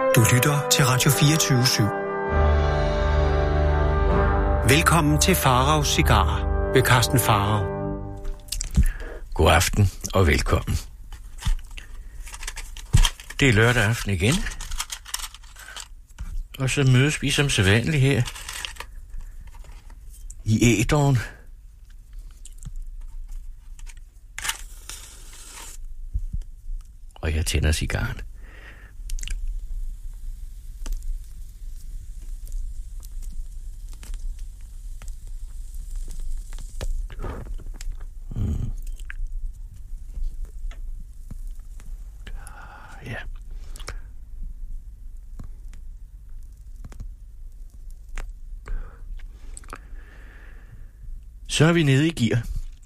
Du lytter til Radio 24/7. Velkommen til Faraos Cigarer ved Carsten Farag. God aften og velkommen. Det er lørdag aften igen. Og så mødes vi som sædvanligt her i æteren. Og jeg tænder cigaren. Ja. Så er vi nede i gear.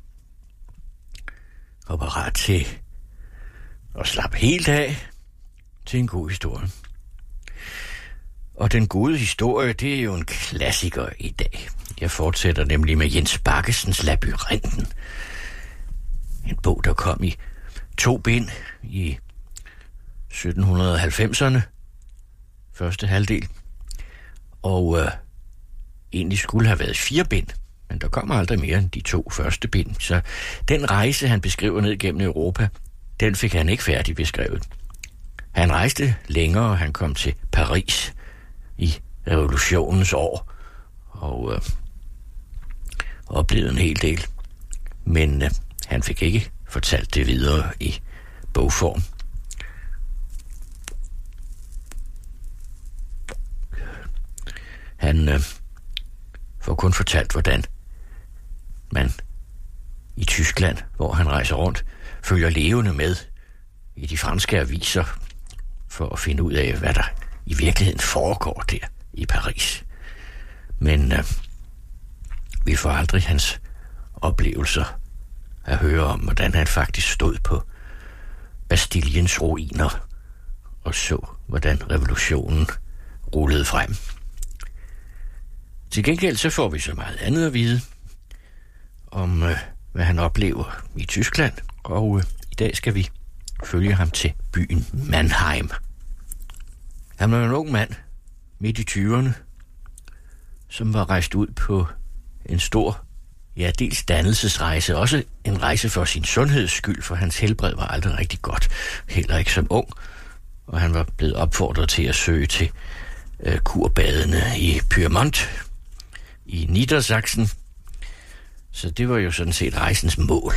Og parat til at slappe helt af til en god historie. Og den gode historie, det er jo en klassiker i dag. Jeg fortsætter nemlig med Jens Bakkesens Labyrinten. En bog, der kom i 2 bind i 1790'erne. Første halvdel. Og egentlig skulle have været 4 bind. Men der kommer aldrig mere end de 2 første bind. Så den rejse, han beskriver ned gennem Europa, den fik han ikke færdig beskrevet. Han rejste længere, og han kom til Paris i revolutionens år. Og oplevede en hel del. Men han fik ikke fortalt det videre i bogform. Han får kun fortalt, hvordan man i Tyskland, hvor han rejser rundt, følger levende med i de franske aviser for at finde ud af, hvad der i virkeligheden foregår der i Paris. Men vi får aldrig hans oplevelser at høre om, hvordan han faktisk stod på Bastillens ruiner og så, hvordan revolutionen rullede frem. Til gengæld så får vi så meget andet at vide om, hvad han oplever i Tyskland, og i dag skal vi følge ham til byen Mannheim. Han var en ung mand, midt i 20'erne, som var rejst ud på en stor, dels dannelsesrejse, også en rejse for sin sundheds skyld, for hans helbred var aldrig rigtig godt, heller ikke som ung, og han var blevet opfordret til at søge til kurbadene i Pyrmont i Niedersachsen. Så det var jo sådan set rejsens mål.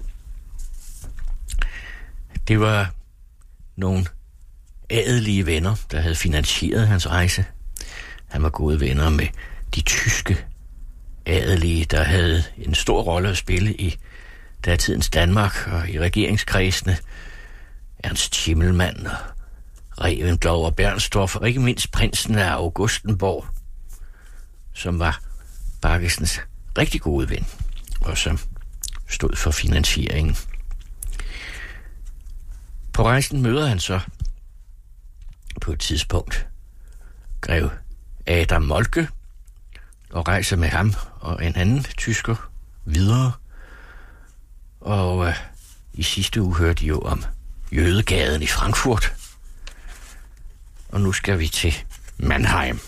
Det var nogle adelige venner, der havde finansieret hans rejse. Han var gode venner med de tyske adelige, der havde en stor rolle at spille i datidens Danmark og i regeringskredsene. Ernst Schimmelmann og Reventlow og Bernstorff, og ikke mindst prinsen af Augustenborg, som var Bakkesens rigtig gode ven, og som stod for finansieringen. På rejsen møder han så på et tidspunkt grev Adam Moltke, og rejser med ham og en anden tysker videre. Og i sidste uge hørte de jo om Jødegaden i Frankfurt. Og nu skal vi til Mannheim.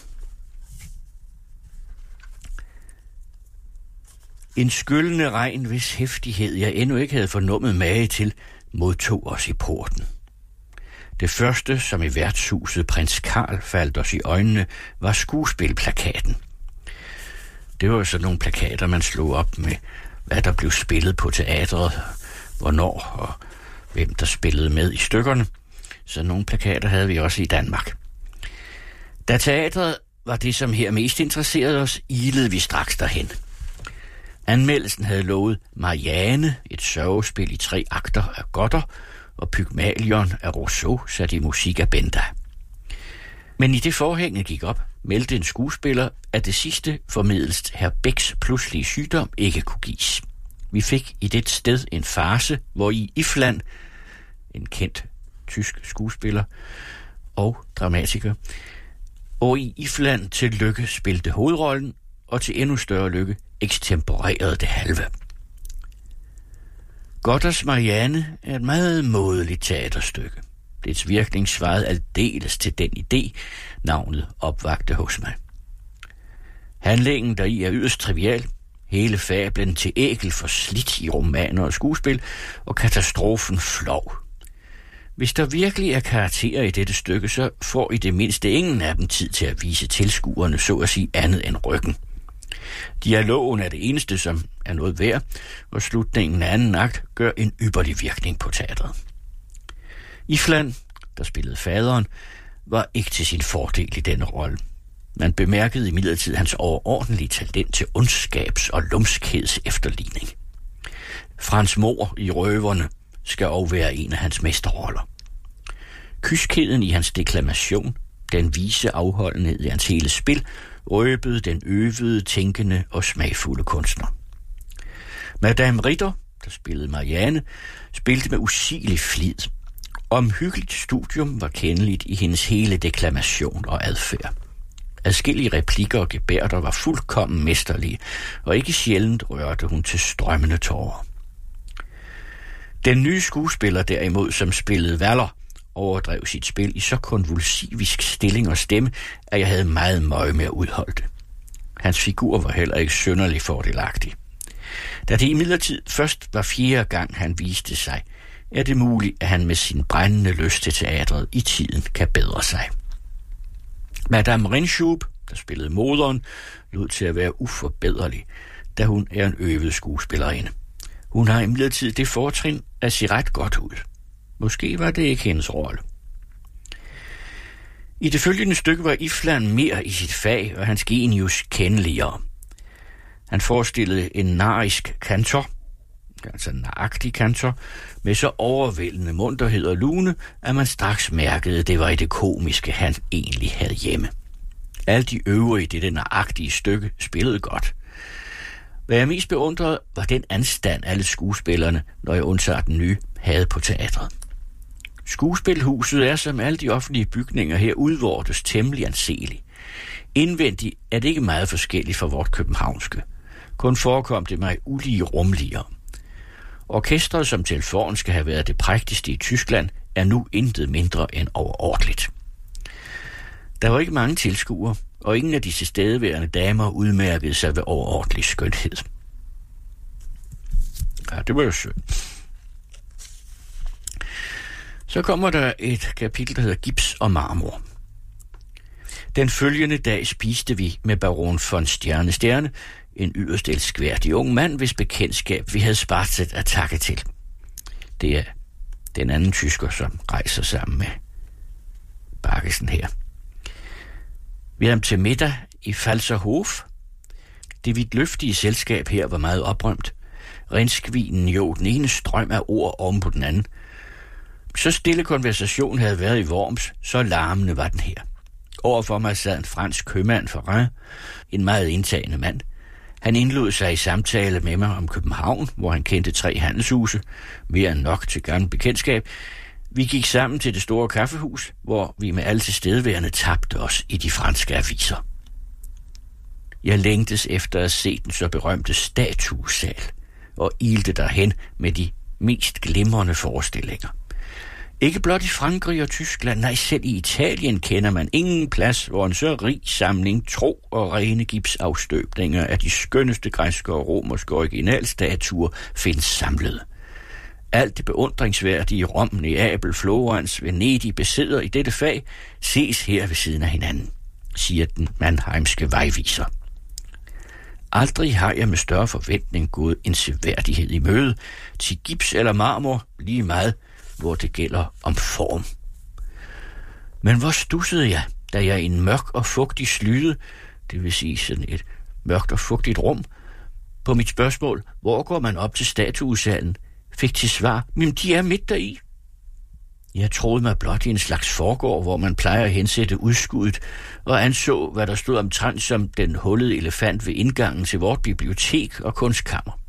En skyllende regn, hvis heftighed jeg endnu ikke havde fornummet mage til, modtog os i porten. Det første, som i værtshuset prins Karl faldt os i øjnene, var skuespilplakaten. Det var jo sådan nogle plakater, man slog op med, hvad der blev spillet på teatret, hvornår og hvem der spillede med i stykkerne. Så nogle plakater havde vi også i Danmark. Da teatret var det, som her mest interesserede os, ilede vi straks derhen. Anmeldelsen havde lovet Marianne, et sørgespil i 3 akter af Godter, og Pygmalion af Rousseau sat i musik af Benda. Men i det forhænget gik op, meldte en skuespiller, at det sidste formiddelst herr Becks pludselige sygdom ikke kunne gives. Vi fik i det sted en farce, hvor i Ifland, en kendt tysk skuespiller og dramatiker, og i Ifland til lykke spilte hovedrollen, og til endnu større lykke ekstemporerede det halve. Godders Marianne er et meget mådeligt teaterstykke. Dets virkning svarede aldeles til den idé, navnet opvagte hos mig. Handlingen deri er yderst trivial. Hele fablen til ækel forslidt i romaner og skuespil, og katastrofen flov. Hvis der virkelig er karakterer i dette stykke, så får i det mindste ingen af dem tid til at vise tilskuerne, så at sige, andet end ryggen. Dialogen er det eneste, som er noget værd, og slutningen af anden akt gør en ypperlig virkning på teatret. Ifland, der spillede faderen, var ikke til sin fordel i denne rolle. Man bemærkede imidlertid hans overordentlige talent til ondskabs- og lumskheds efterligning. Frans Mor i Røverne skal også være en af hans mesterroller. Kyskheden i hans deklamation, den vise afholdenhed i hans hele spil, røbede den øvede, tænkende og smagfulde kunstner. Madame Ritter, der spillede Marianne, spilte med usigelig flid. Omhyggeligt studium var kendeligt i hendes hele deklamation og adfærd. Adskillige replikker og gebærder var fuldkommen mesterlige, og ikke sjældent rørte hun til strømmende tårer. Den nye skuespiller derimod, som spillede Waller, overdrev sit spil i så konvulsivisk stilling og stemme, at jeg havde meget møje med at udholde det. Hans figur var heller ikke synderlig fordelagtig. Da det imidlertid først var 4. gang, han viste sig, er det muligt, at han med sin brændende lyst til teatret i tiden kan bedre sig. Madame Rinschub, der spillede moderen, lod til at være uforbederlig, da hun er en øvet skuespillerinde. Hun har imidlertid det fortrin at se ret godt ud. Måske var det ikke hendes rolle. I det følgende stykke var Ifland mere i sit fag, og hans genius kendeligere. Han forestillede en narisk kantor, altså nøjagtig kantor, med så overvældende munterhed og lune, at man straks mærkede, at det var i det komiske, han egentlig havde hjemme. Alle de øvrige i det nøjagtige stykke spillede godt. Hvad jeg mest beundrede, var den anstand alle skuespillerne, når jeg undtager den nye, havde på teatret. Skuespilhuset er, som alle de offentlige bygninger her, udvortes temmelig anseligt. Indvendigt er det ikke meget forskelligt fra vort københavnske. Kun forekom det mig ulige rumligere. Orkestret, som til foran skal have været det prægtigste i Tyskland, er nu intet mindre end overordentligt. Der var ikke mange tilskuere, og ingen af de tilstedeværende damer udmærkede sig ved overordentlig skønhed. Ja, det var jo synd. Så kommer der et kapitel, der hedder Gips og marmor. Den følgende dag spiste vi med baron von Stjerne, en yderst elskværdig ung mand, hvis bekendtskab vi havde spartet at takke til. Det er den anden tysker, som rejser sammen med Bakkesen her. Vi havde ham til middag i Falserhof. Det vidtløftige selskab her var meget oprømt. Renskvinen jo den ene strøm af ord oven på den anden. Så stille konversation havde været i Worms, så larmende var den her. Overfor mig sad en fransk købmand fra Rhin, en meget indtagende mand. Han indlod sig i samtale med mig om København, hvor han kendte 3 handelshuse, mere end nok til gammel bekendtskab. Vi gik sammen til det store kaffehus, hvor vi med alle tilstedeværende tabte os i de franske aviser. Jeg længtes efter at se den så berømte statuesal, og ilte derhen med de mest glimrende forestillinger. Ikke blot i Frankrig og Tyskland, nej, selv i Italien kender man ingen plads, hvor en så rig samling tro og rene gipsafstøbninger af de skønneste græske og romerske originalstatuer findes samlet. Alt det beundringsværdige i Rom, Neapel, Florens, Venedig besidder i dette fag, ses her ved siden af hinanden, siger den mannheimske vejviser. Aldrig har jeg med større forventning gået en seværdighed i møde, til gips eller marmor lige meget, hvor det gælder om form. Men hvor stussede jeg, da jeg i en mørk og fugtig slyde, det vil sige sådan et mørkt og fugtigt rum, på mit spørgsmål, hvor går man op til statuesalen, fik til svar, men de er midt deri. Jeg troede mig blot i en slags forgård, hvor man plejer at hensætte udskuddet, og anså, hvad der stod omtrent som den hullede elefant ved indgangen til vort bibliotek og kunstkammer.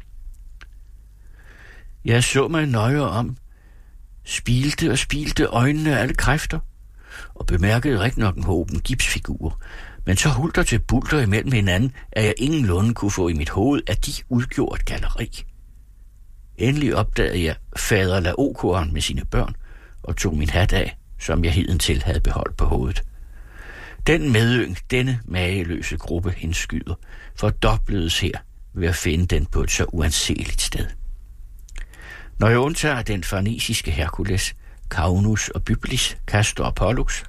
Jeg så mig nøje om, spilte øjnene af alle kræfter, og bemærkede rigtig nok en håben gipsfigurer, men så hulter til bulter imellem hinanden, at jeg ingenlunde kunne få i mit hoved, at de udgjorde et galleri. Endelig opdagede jeg fader Laokoren med sine børn, og tog min hat af som jeg hidentil havde beholdt på hovedet. Den medyng, denne mageløse gruppe indskyder, fordobledes her ved at finde den på et så uanseligt sted. Når jeg undtager den farnesiske Herkules, Caunus og Byblis, Castor og Pollux,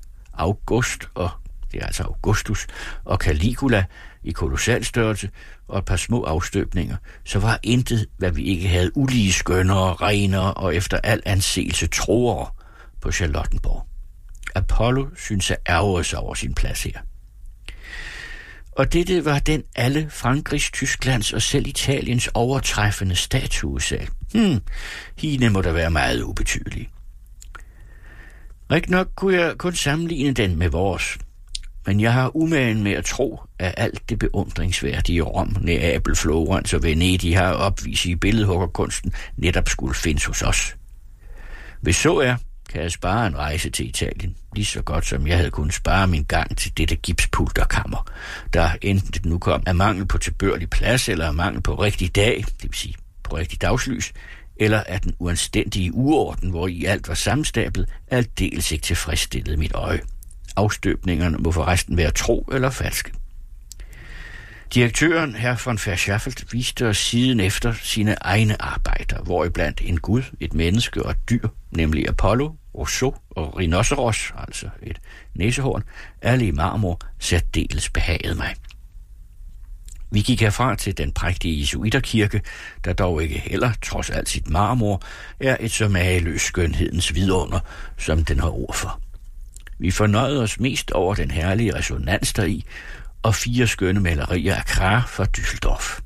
Augustus og Caligula i kolossal størrelse og et par små afstøbninger, så var intet, hvad vi ikke havde ulige skønnere, renere og efter al anseelse troere på Charlottenborg. Apollo synes at ærge sig over sin plads her. Og dette var den alle Frankrigs, Tysklands og selv Italiens overtræffende statuesal. Hine må da være meget ubetydelig. Rigtig nok kunne jeg kun sammenligne den med vores, men jeg har umagen med at tro, at alt det beundringsværdige Rom, Neapel, Florens og Venedig har opvist i billedhuggerkunsten netop skulle findes hos os. Hvis så er, kan jeg spare en rejse til Italien, lige så godt som jeg havde kunnet spare min gang til dette gipspulterkammer, der enten det nu kom af mangel på tilbørlig plads, eller af mangel på rigtig dag, det vil sige på rigtig dagslys, eller af den uanstændige uorden, hvor i alt var sammenstablet, aldeles ikke tilfredsstillede mit øje. Afstøbningerne må forresten være tro eller falske. Direktøren, herr von Verschaffelt, viste os siden efter sine egne arbejder, hvoriblandt en gud, et menneske og et dyr, nemlig Apollo, Rousseau og rhinoceros, altså et næsehorn, alle i marmor, særdeles behagede mig. Vi gik herfra til den prægtige jesuiterkirke, der dog ikke heller, trods alt sit marmor, er et så mageløs skønhedens vidunder, som den har ord for. Vi fornøjede os mest over den herlige resonans deri, og 4 skønne malerier af Krah fra Düsseldorf.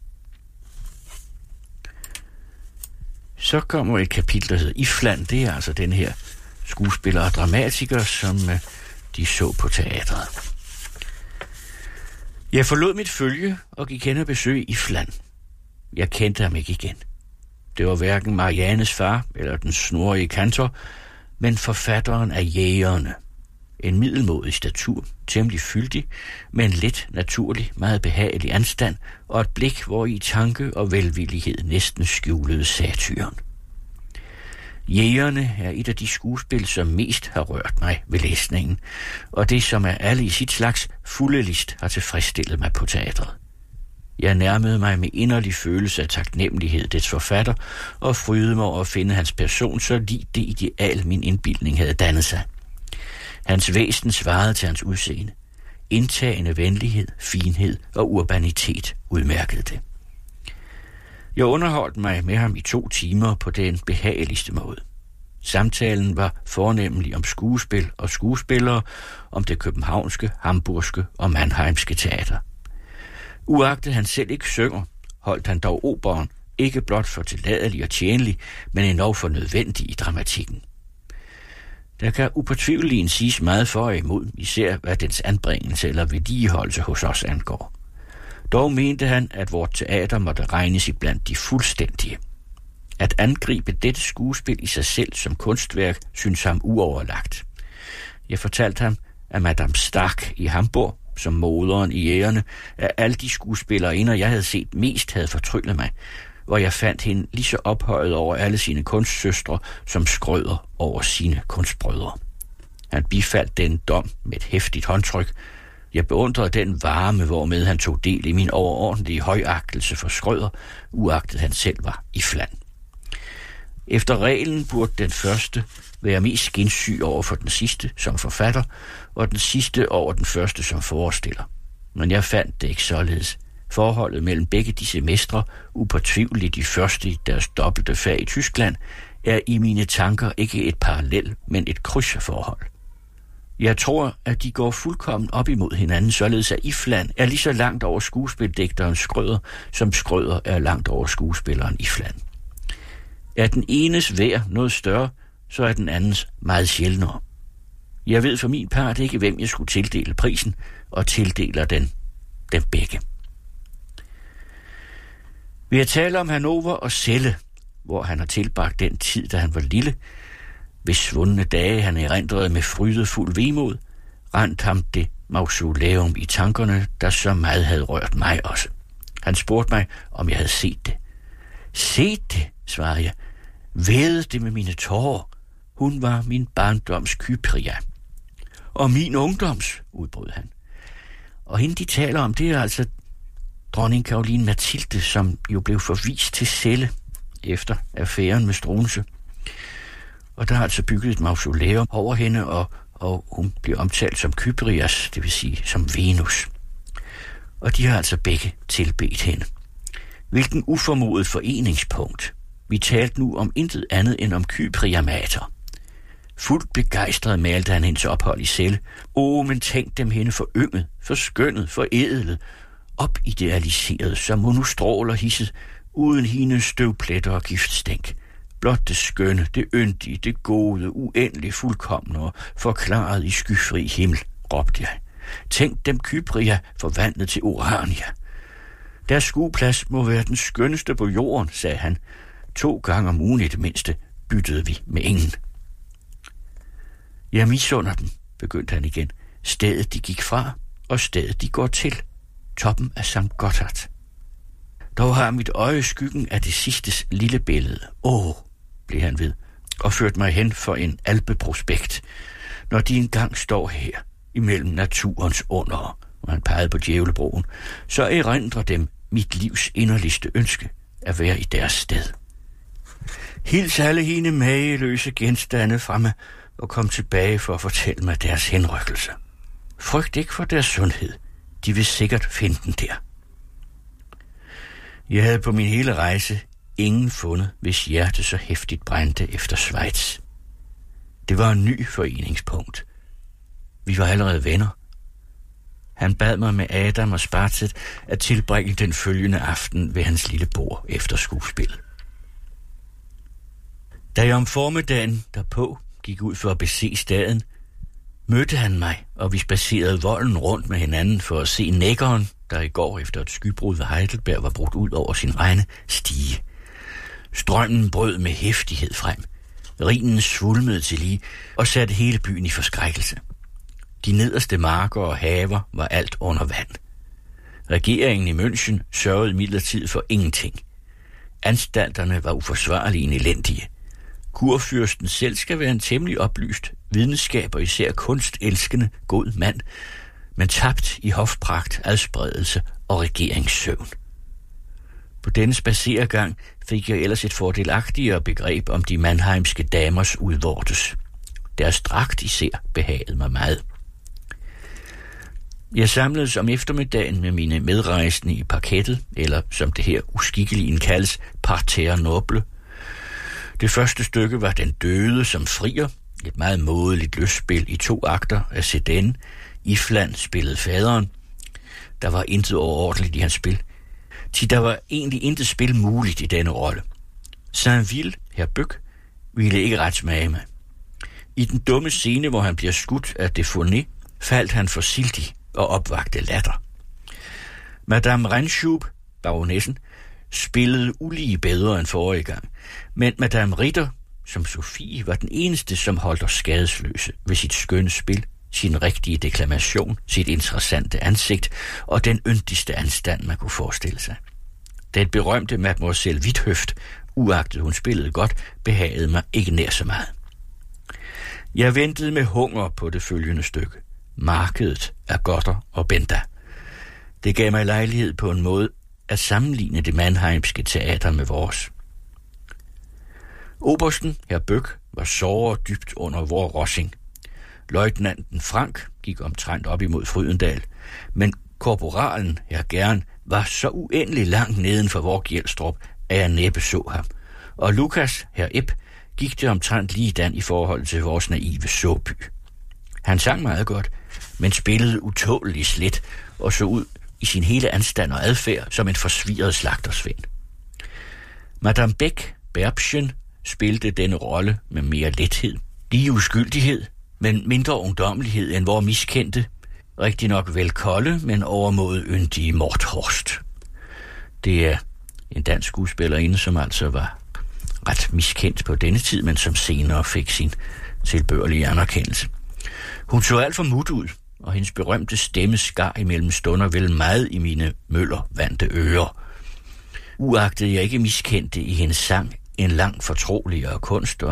Så kommer et kapitel, der hedder Ifland. Det er altså den her skuespiller og dramatiker, som de så på teatret. Jeg forlod mit følge og gik hen og besøg Ifland. Jeg kendte ham ikke igen. Det var hverken Marianes far eller den snorrige kantor, men forfatteren af Jægerne. En middelmådig statur, temmelig fyldig, med en let, naturlig, meget behagelig anstand og et blik, hvor i tanke og velvillighed næsten skjulede satyren. Jægerne er et af de skuespil, som mest har rørt mig ved læsningen, og det, som er alle i sit slags fulde list, har tilfredsstillet mig på teatret. Jeg nærmede mig med inderlig følelse af taknemmelighed dets forfatter, og frydede mig over at finde hans person så lig det ideal, min indbildning havde dannet sig. Hans væsen svarede til hans udseende. Indtagende venlighed, finhed og urbanitet udmærkede det. Jeg underholdt mig med ham i 2 timer på den behageligste måde. Samtalen var fornemmelig om skuespil og skuespillere, om det københavnske, hamburgske og mannheimske teater. Uagtet han selv ikke synger, holdt han dog operen ikke blot for tilladelig og tjenlig, men endog for nødvendig i dramatikken. Der kan upåtvivligt siges meget for og imod, især hvad dens anbringelse eller vedligeholdelse hos os angår. Dog mente han, at vort teater måtte regnes iblandt de fuldstændige. At angribe dette skuespil i sig selv som kunstværk synes ham uoverlagt. Jeg fortalte ham, at Madame Stark i Hamburg, som moderen i Jægerne, af alle de skuespillerinder, jeg havde set mest, havde fortryllet mig, hvor jeg fandt hende lige så ophøjet over alle sine kunstsøstre, som Skrøder over sine kunstbrødre. Han bifaldt den dom med et heftigt håndtryk. Jeg beundrede den varme, hvormed han tog del i min overordentlige højagtelse for Skrøder, uagtet han selv var i fland. Efter reglen burde den første være mest skinsyg over for den sidste som forfatter, og den sidste over den første som forestiller. Men jeg fandt det ikke således. Forholdet mellem begge disse mestre, upåtvivligt de første i deres dobbelte fag i Tyskland, er i mine tanker ikke et parallel, men et krydsforhold. Jeg tror, at de går fuldkommen op imod hinanden, således at Ifland er lige så langt over skuespildigteren Skrøder, som Skrøder er langt over skuespilleren Ifland. Er den enes værd noget større, så er den andens meget sjældnere. Jeg ved for min part ikke, hvem jeg skulle tildele prisen, og tildeler den dem begge. Vi har talt om Hannover og Celle, hvor han har tilbragt den tid, da han var lille. Ved svundne dage han erindrede med frydefuld vemod, rent ham det mausoleum i tankerne, der så meget havde rørt mig også. Han spurgte mig, om jeg havde set det. Set det, svarede jeg. Vædede det med mine tårer. Hun var min barndoms Kypria. Og min ungdoms, udbrød han. Og hende, de taler om, det er altså dronning Caroline Mathilde, som jo blev forvist til Celle efter affæren med Struensee. Og der er altså bygget et mausoleum over hende, og hun bliver omtalt som Kyprias, det vil sige som Venus. Og de har altså begge tilbedt hende. Hvilken uformodet foreningspunkt. Vi talte nu om intet andet end om Kypria mater. Fuldt begejstret malte han hendes ophold i Celle. Men tænk dem hende forynget, forskønnet, forædlet, opidealiseret, som hun nu stråler hisset, uden hendes støvpletter og giftstænk. Blot det skønne, det yndige, det gode, uendelig fuldkomne og forklaret i skyfri himmel, råbte jeg. Tænk dem Kypria forvandlet til Urania. Deres skueplads må være den skønneste på jorden, sagde han. 2 gange om ugen i det mindste byttede vi med ingen. Jeg misunder dem, begyndte han igen. Stedet de gik fra, og stedet de går til. Toppen af St. Gotthard. Dog har mit øje skyggen af det sidste lille billede. Blev han ved, og førte mig hen for en alpeprospekt. Når de engang står her, imellem naturens under, og han pegede på Djævlebroen, så erindrer dem mit livs inderligste ønske at være i deres sted. Hils alle hende mageløse genstande fra mig, og kom tilbage for at fortælle mig deres henrykkelse. Frygt ikke for deres sundhed. De vil sikkert finde den der. Jeg havde på min hele rejse ingen fundet, hvis hjerte så heftigt brændte efter Schweiz. Det var en ny foreningspunkt. Vi var allerede venner. Han bad mig med Adam og Spartet at tilbringe den følgende aften ved hans lille bord efter skuespillet. Da jeg om formiddagen derpå gik ud for at bese staden, mødte han mig, og vi spacerede volden rundt med hinanden for at se Neckaren, der i går efter et skybrud ved Heidelberg var brudt ud over sin regne, stige. Strømmen brød med heftighed frem. Rhinen svulmede til lige og satte hele byen i forskrækkelse. De nederste marker og haver var alt under vand. Regeringen i München sørgede imidlertid for ingenting. Anstalterne var uforsvarlige elendige. Kurfyrsten selv skal være en temmelig oplyst videnskab og især kunstelskende god mand, men tabt i hofpragt, adspredelse og regeringssøvn. På denne spacergang fik jeg ellers et fordelagtigere begreb om de mannheimske damers udvortes. Deres dragt især behagede mig meget. Jeg samledes om eftermiddagen med mine medrejsende i parkettet, eller som det her uskikkeligt kaldes, parterre noble. Det første stykke var Den døde som frier, et meget modeligt lystspil i 2 akter af Cédenne. Ifland spillede faderen. Der var intet overordentligt i hans spil. Der var egentlig intet spil muligt i denne rolle. Saint-Ville, herr Bøck, ville ikke ret smage mig. I den dumme scene, hvor han bliver skudt af Defourné, faldt han forsildig og opvagte latter. Madame Renschub, baronessen, spillede ulige bedre end forrige gang, men Madame Ritter, som Sofie, var den eneste, som holdt os skadesløse ved sit skønne spil, sin rigtige deklamation, sit interessante ansigt og den yndigste anstand, man kunne forestille sig. Den berømte Mademoiselle Withøft, uagtet hun spillede godt, behagede mig ikke nær så meget. Jeg ventede med hunger på det følgende stykke. Markedet af Godter og Benda. Det gav mig lejlighed på en måde at sammenligne det mannheimske teater med vores. Obersten, herr Bøck, var såret dybt under vor rossing. Løjtnanten Frank gik omtrent op imod Frydendal, men korporalen, herr Gern, var så uendelig langt neden for vor Gjelstrup, at jeg næppe så ham. Og Lukas, herr Epp, gik det omtrent ligedan i forhold til vores naive Såby. Han sang meget godt, men spillede utåleligt slet og så ud i sin hele anstand og adfærd som en forsvirret slagtersvend. Madame Beck, Berbchen, spillede denne rolle med mere lethed, lige uskyldighed, men mindre ungdommelighed end vor miskendte, rigtig nok vel kolde, men overmåde yndige Morthorst. Det er en dansk skuespillerinde, som altså var ret miskendt på denne tid, men som senere fik sin tilbørlige anerkendelse. Hun så alt for mut ud, og hendes berømte stemme skar imellem stunder vel meget i mine møllervandte ører. Uagtet jeg ikke miskendte i hendes sang en lang fortroligere kunst og en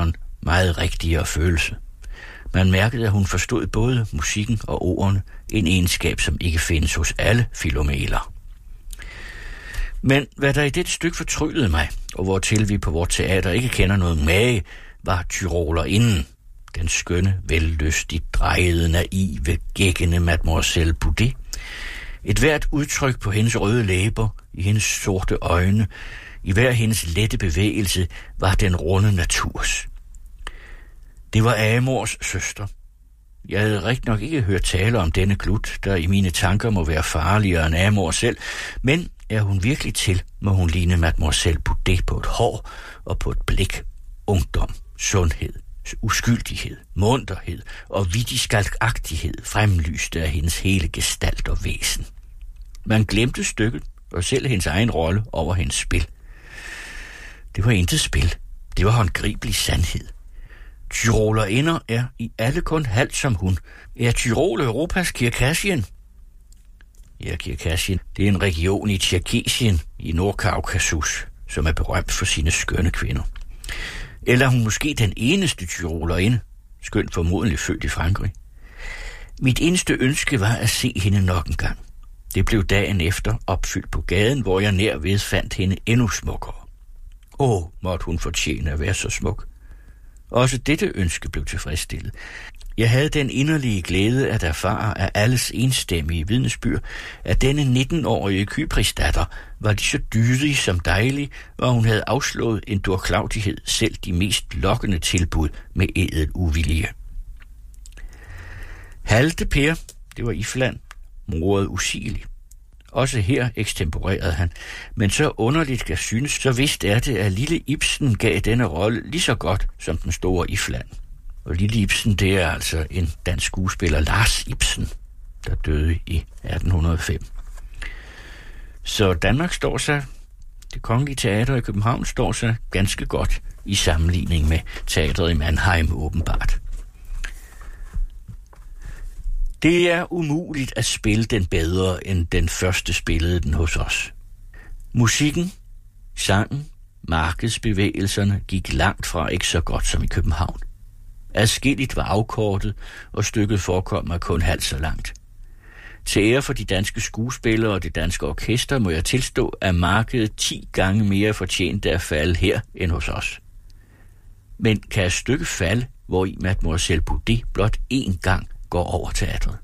meget rigtigere følelse. Man mærkede, at hun forstod både musikken og ordene, en egenskab, som ikke findes hos alle filomeler. Men hvad der i dette stykke fortryllede mig, og hvortil vi på vort teater ikke kender noget mage, var tyrolerinden, den skønne, vellystigt drejede, naive, gækkende Mademoiselle Boudet. Et hvert udtryk på hendes røde læber, i hendes sorte øjne, i hver hendes lette bevægelse, var den runde naturs. Det var Amors søster. Jeg havde rigtig nok ikke hørt tale om denne glut, der i mine tanker må være farligere end Amor selv, men er hun virkelig til, må hun ligne Mademoiselle Boudet på et hår og på et blik, ungdom, sundhed, uskyldighed, munterhed og vittig skalkagtighed fremlyste af hendes hele gestalt og væsen. Man glemte stykket og selv hendes egen rolle over hendes spil. Det var intet spil. Det var håndgribelig sandhed. Tyrolerinder er i alle kun halvt som hun. Er Tyrol Europas Kirkasien? Ja, Kirkasien, det er en region i Tjerkesien i Nordkaukasus, som er berømt for sine skønne kvinder. Eller hun måske den eneste tyrolerinde, skønt formodentlig født i Frankrig. Mit eneste ønske var at se hende nok en gang. Det blev dagen efter opfyldt på gaden, hvor jeg nærved fandt hende endnu smukkere. Måtte hun fortjene at være så smuk. Også dette ønske blev tilfredsstillet. Jeg havde den inderlige glæde at erfare af alles enstemmige vidnesbyrd, at denne 19-årige Kyprisdatter var lige så dydig som dejlig, og hun havde afslået en durklaudighed, selv de mest lokkende tilbud med ædel uvilje. Halte Per, det var Ifland, morede usigeligt. Også her ekstemporerede han, men så underligt kan synes, så vist er det, at lille Ibsen gav denne rolle lige så godt som den store Ifland. Og lille Ibsen, det er altså en dansk skuespiller, Lars Ibsen, der døde i 1805. Så Danmark står sig, det Kongelige Teater i København står sig ganske godt i sammenligning med teatret i Mannheim åbenbart. Det er umuligt at spille den bedre, end den første spillede den hos os. Musikken, sangen, markedsbevægelserne gik langt fra ikke så godt som i København. Adskilligt var afkortet, og stykket forekom mig kun halvt så langt. Til ære for de danske skuespillere og det danske orkester må jeg tilstå, at markedet 10 gange mere fortjente at falde her end hos os. Men kan et stykke falde, hvor i Mademoiselle Boudet blot én gang går over teatret?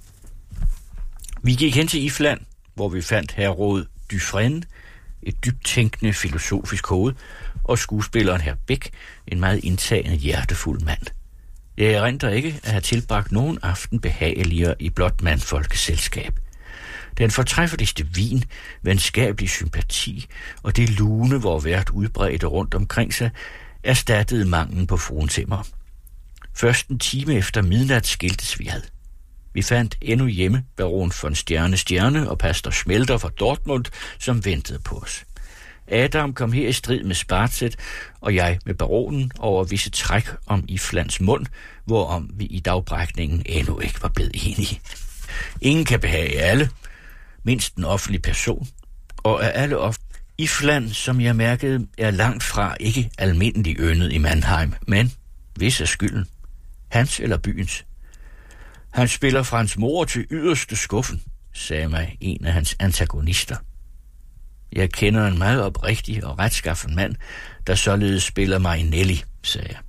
Vi gik hen til Ifland, hvor vi fandt Herold Dufresne, et dybt tænkende filosofisk hoved, og skuespilleren Herr Beck, en meget indtagende, hjertefuld mand. Jeg erindrer ikke at have tilbragt nogen aften behageligere i blot mandfolkeselskab. Den fortræffeligste vin, venskabelig sympati og det lune, hvor hvert udbredte rundt omkring sig, erstattede manglen på fruentimmer. Først en time efter midnat skiltes vi ad. Vi fandt endnu hjemme baron von Stjerne og pastor Schmelter fra Dortmund, som ventede på os. Adam kom her i strid med Spartset, og jeg med baronen over visse træk om Iflands mund, hvorom vi i dagbrækningen endnu ikke var blevet enige. Ingen kan behage alle, mindst en offentlig person, og af alle Ifland, som jeg mærkede, er langt fra ikke almindelig yndet i Mannheim, men hvis er skylden, hans eller byens. Han spiller Frans Mohr til yderste skuffen, sagde mig en af hans antagonister. Jeg kender en meget oprigtig og retskaffen mand, der således spiller Marinelli, sagde jeg.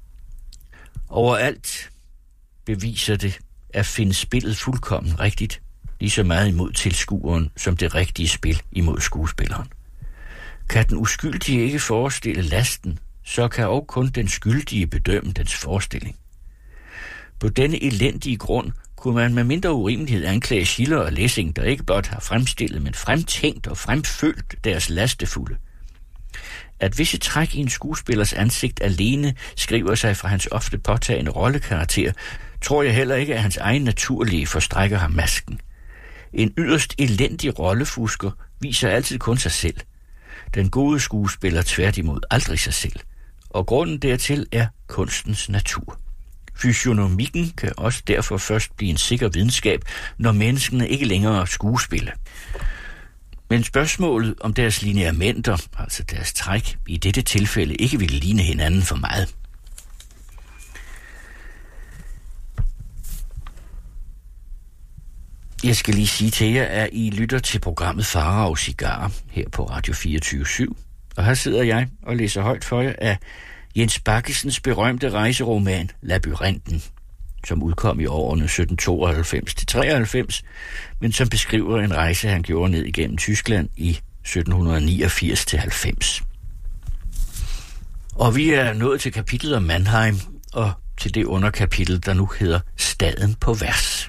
Overalt beviser det at finde spillet fuldkommen rigtigt, lige så meget imod tilskueren som det rigtige spil imod skuespilleren. Kan den uskyldige ikke forestille lasten, så kan også kun den skyldige bedømme dens forestilling. På denne elendige grund kunne man med mindre urimelighed anklage Schiller og Lessing, der ikke blot har fremstillet, men fremtænkt og fremfølt deres lastefulde. At visse træk i en skuespillers ansigt alene skriver sig fra hans ofte påtagende rollekarakter, tror jeg heller ikke, at hans egen naturlige forstrækker ham masken. En yderst elendig rollefusker viser altid kun sig selv. Den gode skuespiller tværtimod aldrig sig selv, og grunden dertil er kunstens natur. Fysionomikken kan også derfor først blive en sikker videnskab, når menneskene ikke længere skuespiller. Men spørgsmålet om deres lineamenter, altså deres træk, i dette tilfælde ikke ville ligne hinanden for meget. Jeg skal lige sige til jer, at I lytter til programmet Farao Cigar her på Radio 24/7. Og her sidder jeg og læser højt for jer af Jens Bakkesens berømte rejseroman Labyrinten, som udkom i årene 1792-93, men som beskriver en rejse, han gjorde ned igennem Tyskland i 1789-90. Og vi er nået til kapitlet om Mannheim, og til det underkapitel, der nu hedder Staden på vers.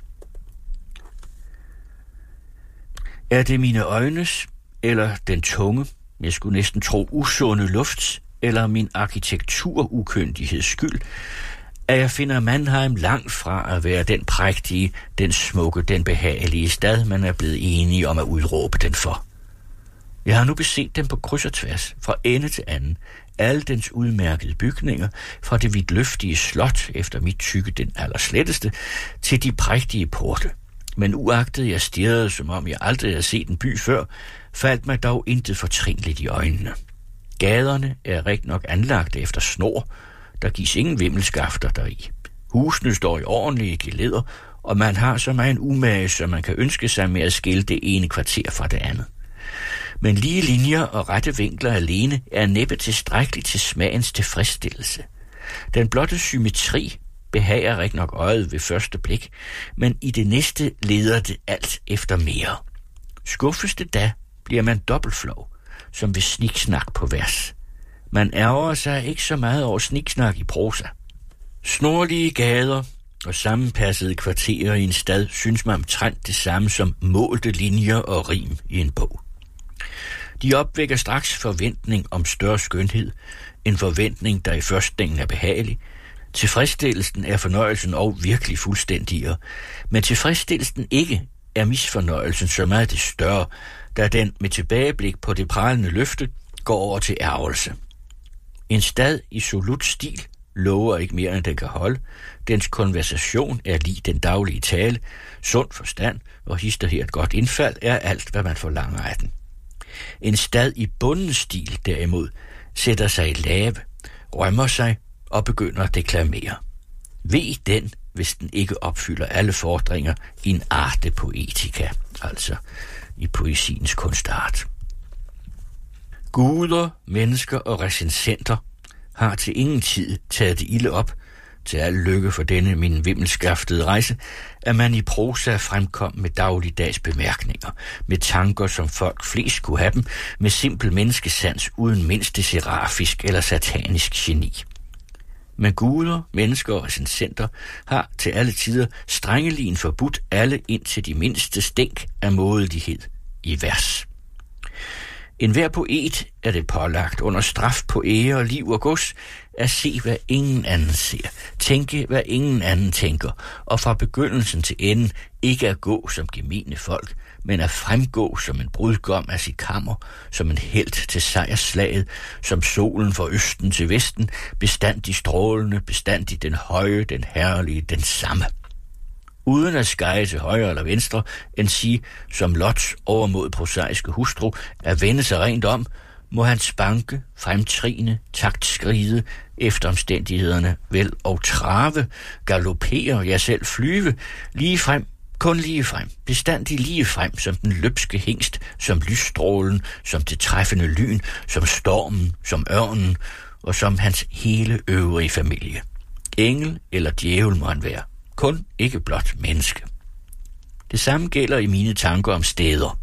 Er det mine øjnes, eller den tunge, jeg skulle næsten tro usunde lufts, eller min arkitekturukyndigheds skyld, at jeg finder Mannheim langt fra at være den prægtige, den smukke, den behagelige stad, man er blevet enige om at udråbe den for. Jeg har nu beset den på kryds og tværs, fra ende til anden, alle dens udmærkede bygninger, fra det vidtløftige slot, efter mit tykke den allersletteste, til de prægtige porte. Men uagtet jeg stirrede, som om jeg aldrig havde set en by før, faldt mig dog intet fortrinligt i øjnene. Gaderne er rigtig nok anlagt efter snor, der gives ingen vimmelskafter deri. Husene står i ordentlige geleder, og man har så meget en umage, som man kan ønske sig med at skille det ene kvarter fra det andet. Men lige linjer og rette vinkler alene er næppe tilstrækkeligt til smagens tilfredsstillelse. Den blotte symmetri behager rigtig nok øjet ved første blik, men i det næste leder det alt efter mere. Skuffes det da, bliver man dobbeltflov, som ved sniksnak på vers. Man ærger sig ikke så meget over sniksnak i prosa. Snorlige gader og sammenpassede kvarterer i en stad synes man omtrent det samme som målte linjer og rim i en bog. De opvækker straks forventning om større skønhed, en forventning, der i førstningen er behagelig. Tilfredsstillelsen er fornøjelsen og virkelig fuldstændigere, men tilfredsstillelsen ikke er misfornøjelsen så meget det større, da den med tilbageblik på det pralende løfte går over til ærgelse. En stad i solut stil lover ikke mere, end den kan holde. Dens konversation er lig den daglige tale, sund forstand og hister her et godt indfald er alt, hvad man forlanger af den. En stad i bunden stil derimod sætter sig i lave, rømmer sig og begynder at deklamere. Ved den, hvis den ikke opfylder alle fordringer i en arte poetica, altså i poesiens kunstart. Guder, mennesker og recensenter har til ingen tid taget det ilde op, til al lykke for denne min vimmelskaftede rejse, at man i prosa fremkom med dagligdags bemærkninger, med tanker, som folk flest kunne have dem, med simpel menneskesans uden mindste serafisk eller satanisk geni. Men guder, mennesker og recensenter har til alle tider strengeligen forbudt alle ind til de mindste stænk af mådelighed i vers. En hver poet er det pålagt under straf på ære, liv og gods at se, hvad ingen anden ser, tænke, hvad ingen anden tænker, og fra begyndelsen til enden ikke at gå som gemene folk, men at fremgå som en brudgom af sit kammer, som en helt til sejrslaget, som solen fra østen til vesten, bestandig strålende, bestandig den høje, den herlige, den samme. Uden at skære til højre eller venstre, end sige, som Lots overmod prosaiske hustru, at vende sig rent om, må han spanke, fremtrine, taktskride, efter omstændighederne, vel og trave, galoppere, ja selv flyve, lige frem, kun lige frem, bestandig lige frem, som den løbske hingst, som lysstrålen, som det træffende lyn, som stormen, som ørnen, og som hans hele øvrige familie. Engel eller djævel må han være. Kun ikke blot menneske. Det samme gælder i mine tanker om steder.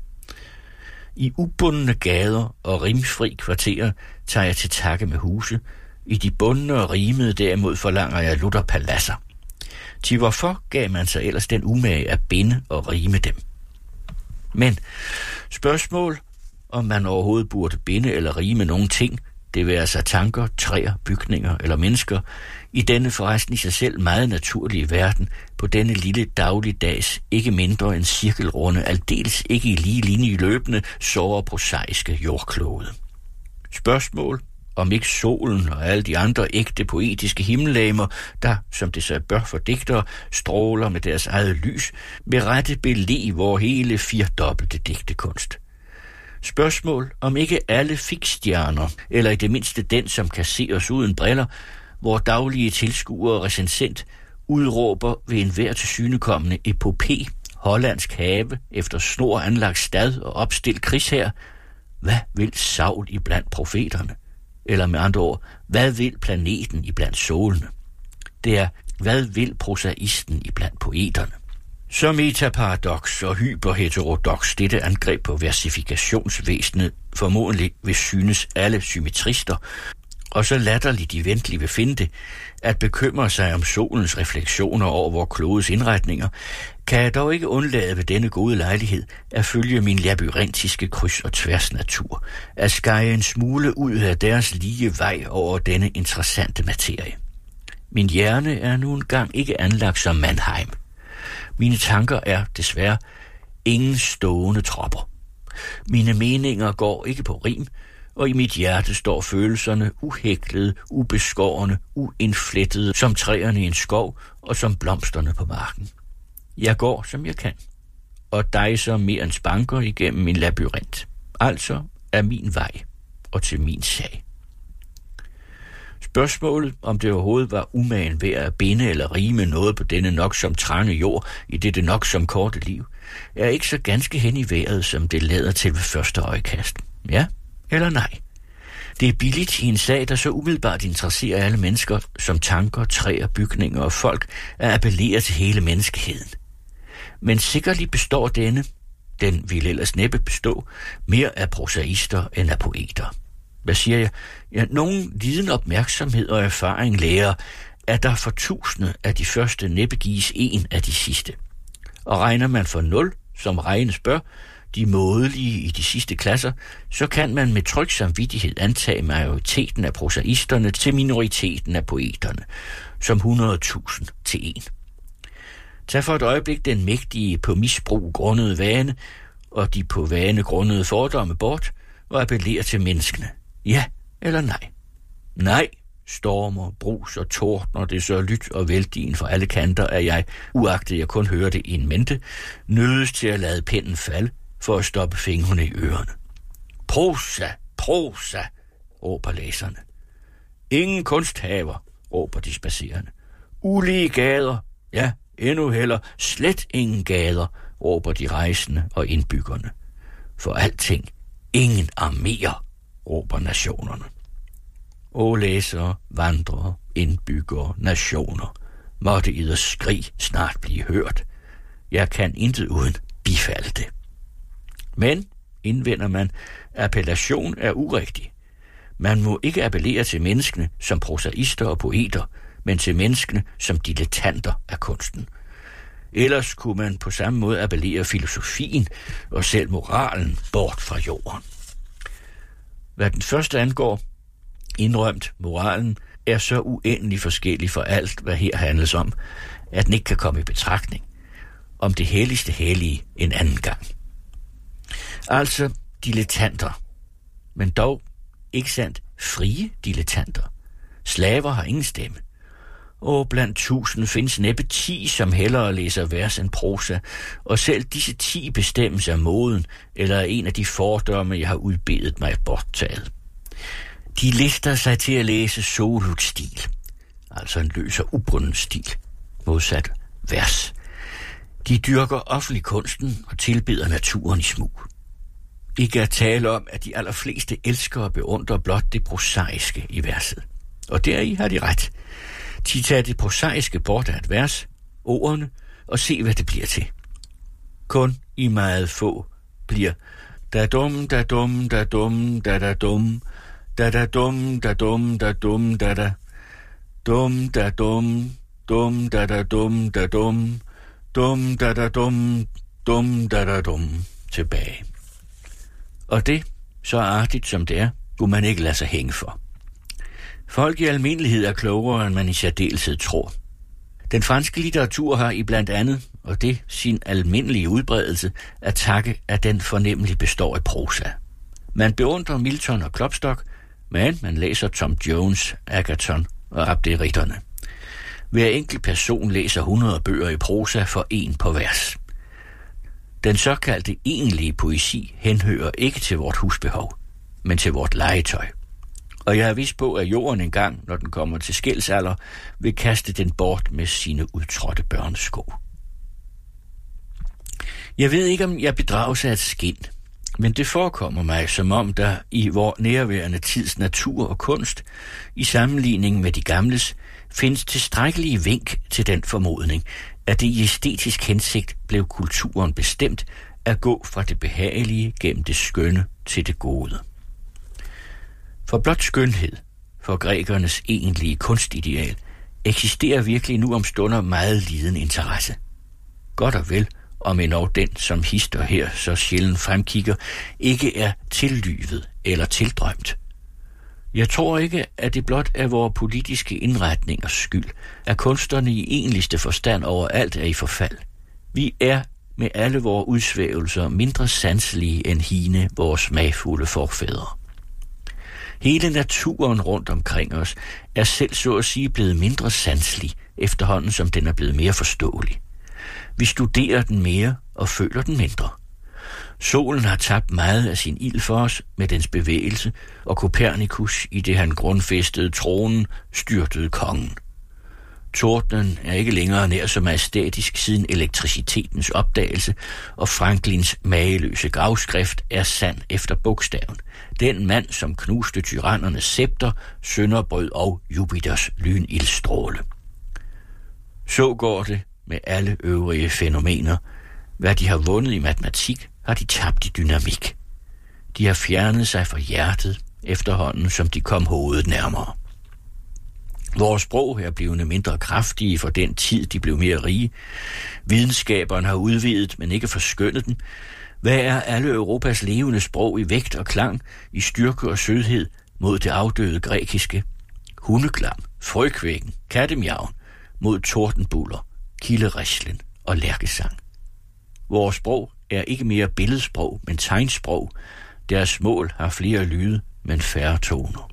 I ubundne gader og rimfri kvarterer tager jeg til takke med huse. I de bundne og rimede derimod forlanger jeg lutter paladser. Til hvorfor gav man sig ellers den umage at binde og rime dem? Men spørgsmål, om man overhovedet burde binde eller rime nogen ting, det være sig tanker, træer, bygninger eller mennesker, i denne forresten i sig selv meget naturlige verden, på denne lille dagligdags, ikke mindre end cirkelrunde, aldeles ikke i lige linje løbende, såre prosaiske jordklode. Spørgsmål, om ikke solen og alle de andre ægte poetiske himmellegemer, der, som det så bør for digtere, stråler med deres eget lys, med rette belæg vor hele firdobbelte digtekunst. Spørgsmål, om ikke alle fikstjerner, eller i det mindste den, som kan se os uden briller, hvor daglige tilskuere og recensent udråber ved enhver tilsynekommende epopé, hollandsk have efter snor anlagt stad og opstillet krigshær? Hvad vil Saul iblandt profeterne? Eller med andre ord, hvad vil planeten iblandt solene? Det er, hvad vil prosaisten iblandt poeterne? Så metaparadox og hyperheterodox dette angreb på versifikationsvæsenet formodentlig vil synes alle symmetrister, og så latterligt de ventelige vil finde det, at bekymre sig om solens refleksioner over vor klodes indretninger, kan jeg dog ikke undlade ved denne gode lejlighed at følge min labyrintiske kryds- og tværsnatur, at skære en smule ud af deres lige vej over denne interessante materie. Min hjerne er nu engang ikke anlagt som Mannheim. Mine tanker er, desværre, ingen stående tropper. Mine meninger går ikke på rim, og i mit hjerte står følelserne uhæklede, ubeskårne, uindflettede, som træerne i en skov og som blomsterne på marken. Jeg går, som jeg kan, og dejser mere end spanker igennem min labyrint. Altså er min vej og til min sag. Spørgsmålet, om det overhovedet var umagen værd at binde eller rime noget på denne nok som trange jord i dette nok som korte liv, er ikke så ganske hen i vejret, som det lader til ved første øjekast. Ja eller nej? Det er billigt i en sag, der så umiddelbart interesserer alle mennesker, som tanker, træer, bygninger og folk, at appellere til hele menneskeheden. Men sikkerligt består den vil ellers næppe bestå, mere af prosaister end af poeter. Hvad siger jeg? Ja, nogen liden opmærksomhed og erfaring lærer, at der for 1000 af de første næppe gives en af de sidste. Og regner man for 0, som regnes bør, de mådelige i de sidste klasser, så kan man med tryg samvittighed antage majoriteten af prosaisterne til minoriteten af poeterne, som 100.000 til 1. Tag for et øjeblik den mægtige på misbrug grundede vane, og de på vane grundede fordomme bort, og appellerer til menneskene. Ja eller nej? Nej, stormer, brus og tordner det så lyt og vældigen for alle kanter, at jeg, uagtet jeg kun hører det i en mente, nødes til at lade pinden falde for at stoppe fingrene i ørerne. Prosa, prosa, råber læserne. Ingen kunsthaver, råber de spacerende. Ulige gader, ja, endnu heller slet ingen gader, råber de rejsende og indbyggerne. For alting, ingen arméer, råber nationerne. O læsere, vandrere, indbyggere, nationer, måtte eders skrig snart blive hørt. Jeg kan intet uden bifalde det. Men, indvender man, appellation er urigtig. Man må ikke appellere til menneskene som prosaister og poeter, men til menneskene som dilettanter af kunsten. Ellers kunne man på samme måde appellere filosofien og selv moralen bort fra jorden. Hvad den første angår, indrømt moralen, er så uendelig forskellig for alt, hvad her handles om, at den ikke kan komme i betragtning. Om det helligste hellige en anden gang. Altså dilettanter, men dog ikke sandt frie dilettanter. Slaver har ingen stemme. Og blandt 1000 findes næppe 10, som hellere læser vers end prosa, og selv disse 10 bestemmes af moden, eller af en af de fordomme, jeg har udbedet mig borttaget. De lister sig til at læse solo-stil, altså en løs og ubunden stil, modsat vers. De dyrker offentlig kunsten og tilbeder naturen i smug. Ikke at tale om, at de allerfleste elsker og beundrer blot det prosaiske i verset. Og deri har de ret. De tager det prosaiske bort af et vers, ordene, og se, hvad det bliver til. Kun i meget få bliver da dum, da dum, da dum, da da dum, da da dum, da dum, da dum, da da dum, da dum, dum, da da dum, da dum, dum, da da dum, dum, da da dum, tilbage. Og det, så artigt som det er, kunne man ikke lade sig hænge for. Folk i almindelighed er klogere, end man i særdeleshed tror. Den franske litteratur har i blandt andet, og det sin almindelige udbredelse, at takke, at den fornemmeligt består af prosa. Man beundrer Milton og Klopstock, men man læser Tom Jones, Agathon og Abderitterne. Hver enkelt person læser 100 bøger i prosa for en på vers. Den såkaldte egentlige poesi henhører ikke til vort husbehov, men til vort legetøj. Og jeg er vist på, at jorden engang, når den kommer til skældsalder, vil kaste den bort med sine udtrådte børnesko. Jeg ved ikke, om jeg bedrages af et skind, men det forekommer mig, som om der i vor nærværende tids natur og kunst, i sammenligning med de gamles, findes tilstrækkelige vink til den formodning, at det i æstetisk hensigt blev kulturen bestemt at gå fra det behagelige gennem det skønne til det gode. For blot skønhed, for grækernes egentlige kunstideal, eksisterer virkelig nu om stunder meget liden interesse. Godt og vel, om endog den, som hister her så sjældent fremkigger, ikke er tillyvet eller tildrømt. Jeg tror ikke, at det blot er vores politiske indretningers skyld, at kunsterne i egentligste forstand overalt er i forfald. Vi er med alle vores udsvævelser mindre sanselige end hine, vores smagfulde forfædre. Hele naturen rundt omkring os er selv så at sige blevet mindre sanselig, efterhånden som den er blevet mere forståelig. Vi studerer den mere og føler den mindre. Solen har tabt meget af sin ild for os med dens bevægelse, og Kopernikus, i det han grundfæstede tronen, styrtede kongen. Tordenen er ikke længere nær så majestætisk siden elektricitetens opdagelse, og Franklins mageløse gravskrift er sand efter bogstaven. Den mand, som knuste tyrannernes scepter, sønderbrød og Jupiters lynildstråle. Så går det med alle øvrige fænomener. Hvad de har vundet i matematik, har de tabt i dynamik. De har fjernet sig fra hjertet, efterhånden som de kom hovedet nærmere. Vores sprog er blevet mindre kraftige for den tid, de blev mere rige. Videnskaberne har udvidet, men ikke forskønnet den. Hvad er alle Europas levende sprog i vægt og klang, i styrke og sødhed mod det afdøde grækiske? Hundeklam, frøkvækken, kattemjaven mod tordenbuller, kilderislen og lærkesang. Vores sprog er ikke mere billedsprog, men tegnsprog. Deres mål har flere lyde, men færre toner.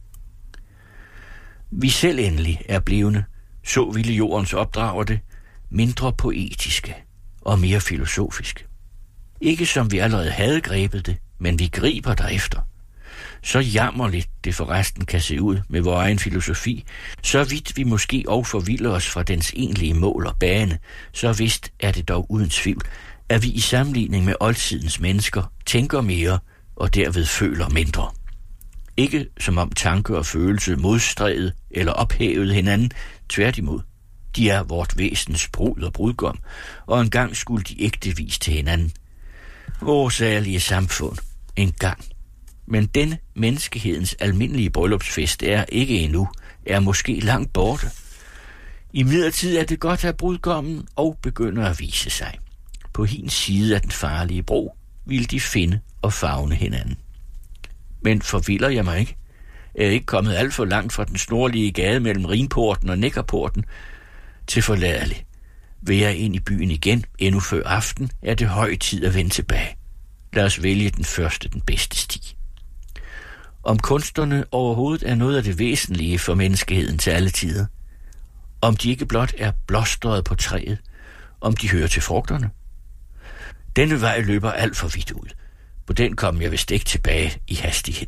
Vi selv endelig er blevne, så ville jordens opdrager det, mindre poetiske og mere filosofiske. Ikke som vi allerede havde grebet det, men vi griber derefter. Så jammerligt det forresten kan se ud med vores egen filosofi, så vidt vi måske også forvilder os fra dens egentlige mål og bane, så vist er det dog uden tvivl, at vi i sammenligning med oldtidens mennesker tænker mere og derved føler mindre. Ikke som om tanke og følelse modstrædet eller ophævet hinanden, tværtimod. De er vort væsens brud og brudgom, og engang skulle de ægtevis til hinanden. Vores særlige samfund, engang. Men denne menneskehedens almindelige bryllupsfest er ikke endnu, er måske langt borte. Imidlertid er det godt, at brudgommen og begynder at vise sig. På hin side af den farlige bro vil de finde og favne hinanden. Men forvilder jeg mig ikke? Er jeg ikke kommet alt for langt fra den snorlige gade mellem Rimporten og Nekkerporten til forladelig? Vil jeg ind i byen igen, endnu før aften, er det høj tid at vende tilbage. Lad os vælge den første, den bedste sti. Om kunsterne overhovedet er noget af det væsentlige for menneskeheden til alle tider. Om de ikke blot er blostret på træet, om de hører til frugterne. Denne vej løber alt for vidt ud. På den kom jeg vist ikke tilbage i hastighed.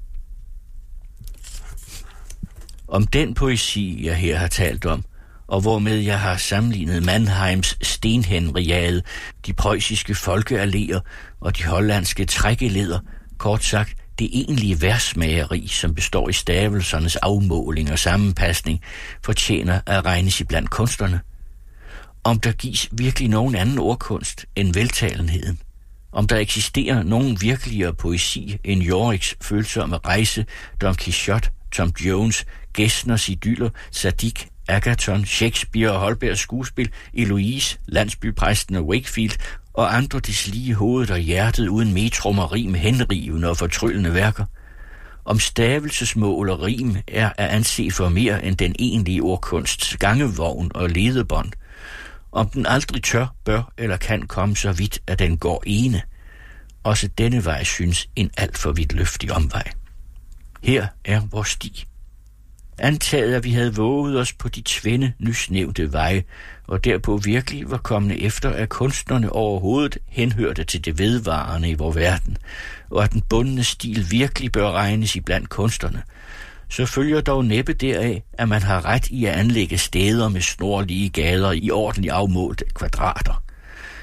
Om den poesi, jeg her har talt om, og hvormed jeg har sammenlignet Mannheims stenhenriade, de preussiske folkealléer og de hollandske trækkeleder, kort sagt det egentlige versmageri, som består i stavelsernes afmåling og sammenpasning, fortjener at regnes iblandt kunsterne. Om der gives virkelig nogen anden ordkunst end veltalenheden. Om der eksisterer nogen virkeligere poesi end Yoriks følsomme rejse, Don Quixote, Tom Jones, Gessners idyller, Zadig, Agathon, Shakespeare og Holbergs skuespil, Eloise, landsbypræsten og Wakefield og andre deslige hovedet og hjertet uden metrum og rim henrivende og fortryllende værker. Om stavelsesmål og rim er at anse for mere end den egentlige ordkunsts gangevogn og ledebånd. Om den aldrig tør, bør eller kan komme så vidt, at den går ene. Også denne vej synes en alt for vidtløftig omvej. Her er vores sti. Antaget, at vi havde våget os på de tvinde nysnævnte veje, og derpå virkelig var kommende efter, at kunstnerne overhovedet henhørte til det vedvarende i vor verden, og at den bundne stil virkelig bør regnes iblandt kunsterne, så følger dog næppe deraf, at man har ret i at anlægge steder med snorlige gader i ordentligt afmålte kvadrater.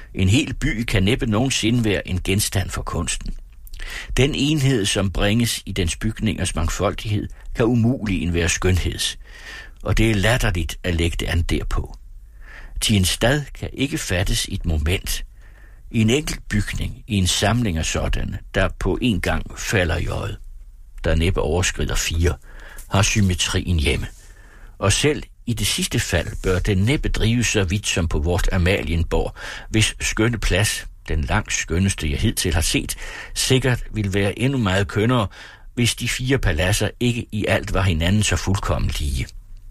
En hel by kan næppe nogensinde være en genstand for kunsten. Den enhed, som bringes i dens bygningers mangfoldighed, kan umuligt være skønheds, og det er latterligt at lægge det an derpå. Til en stad kan ikke fattes i et moment. I en enkelt bygning, i en samling af sådanne, der på en gang falder i øjet, der næppe overskrider 4, har symmetrien hjemme. Og selv i det sidste fald bør den næppe drives så vidt som på vort Amalienborg, hvis skønne plads, den langt skønneste jeg hidtil har set, sikkert vil være endnu meget kønnere, hvis de 4 paladser ikke i alt var hinanden så fuldkommen lige.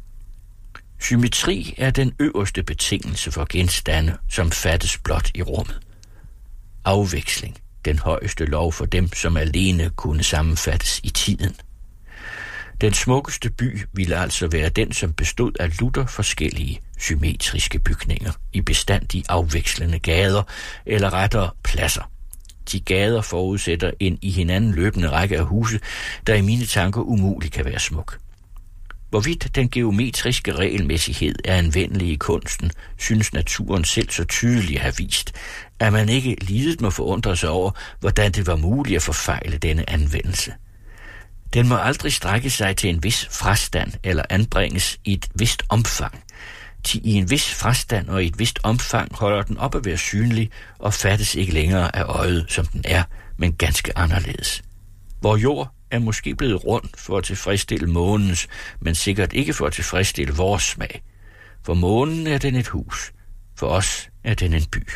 Symmetri er den øverste betingelse for genstande, som fattes blot i rummet. Afveksling, den højeste lov for dem, som alene kunne sammenfattes i tiden. Den smukkeste by ville altså være den, som bestod af lutter forskellige symmetriske bygninger i bestandig afvekslende gader, eller rettere pladser. De gader forudsætter en i hinanden løbende række af huse, der i mine tanker umuligt kan være smuk. Hvorvidt den geometriske regelmæssighed er anvendelig i kunsten, synes naturen selv så tydeligt at have vist, at man ikke lidet må forundre sig over, hvordan det var muligt at forfejle denne anvendelse. Den må aldrig strække sig til en vis frastand eller anbringes i et vist omfang. I en vis frastand og i et vist omfang holder den op at være synlig og fattes ikke længere af øjet, som den er, men ganske anderledes. Vor jord er måske blevet rund for at tilfredsstille månens, men sikkert ikke for at tilfredsstille vores smag. For månen er den et hus, for os er den en by.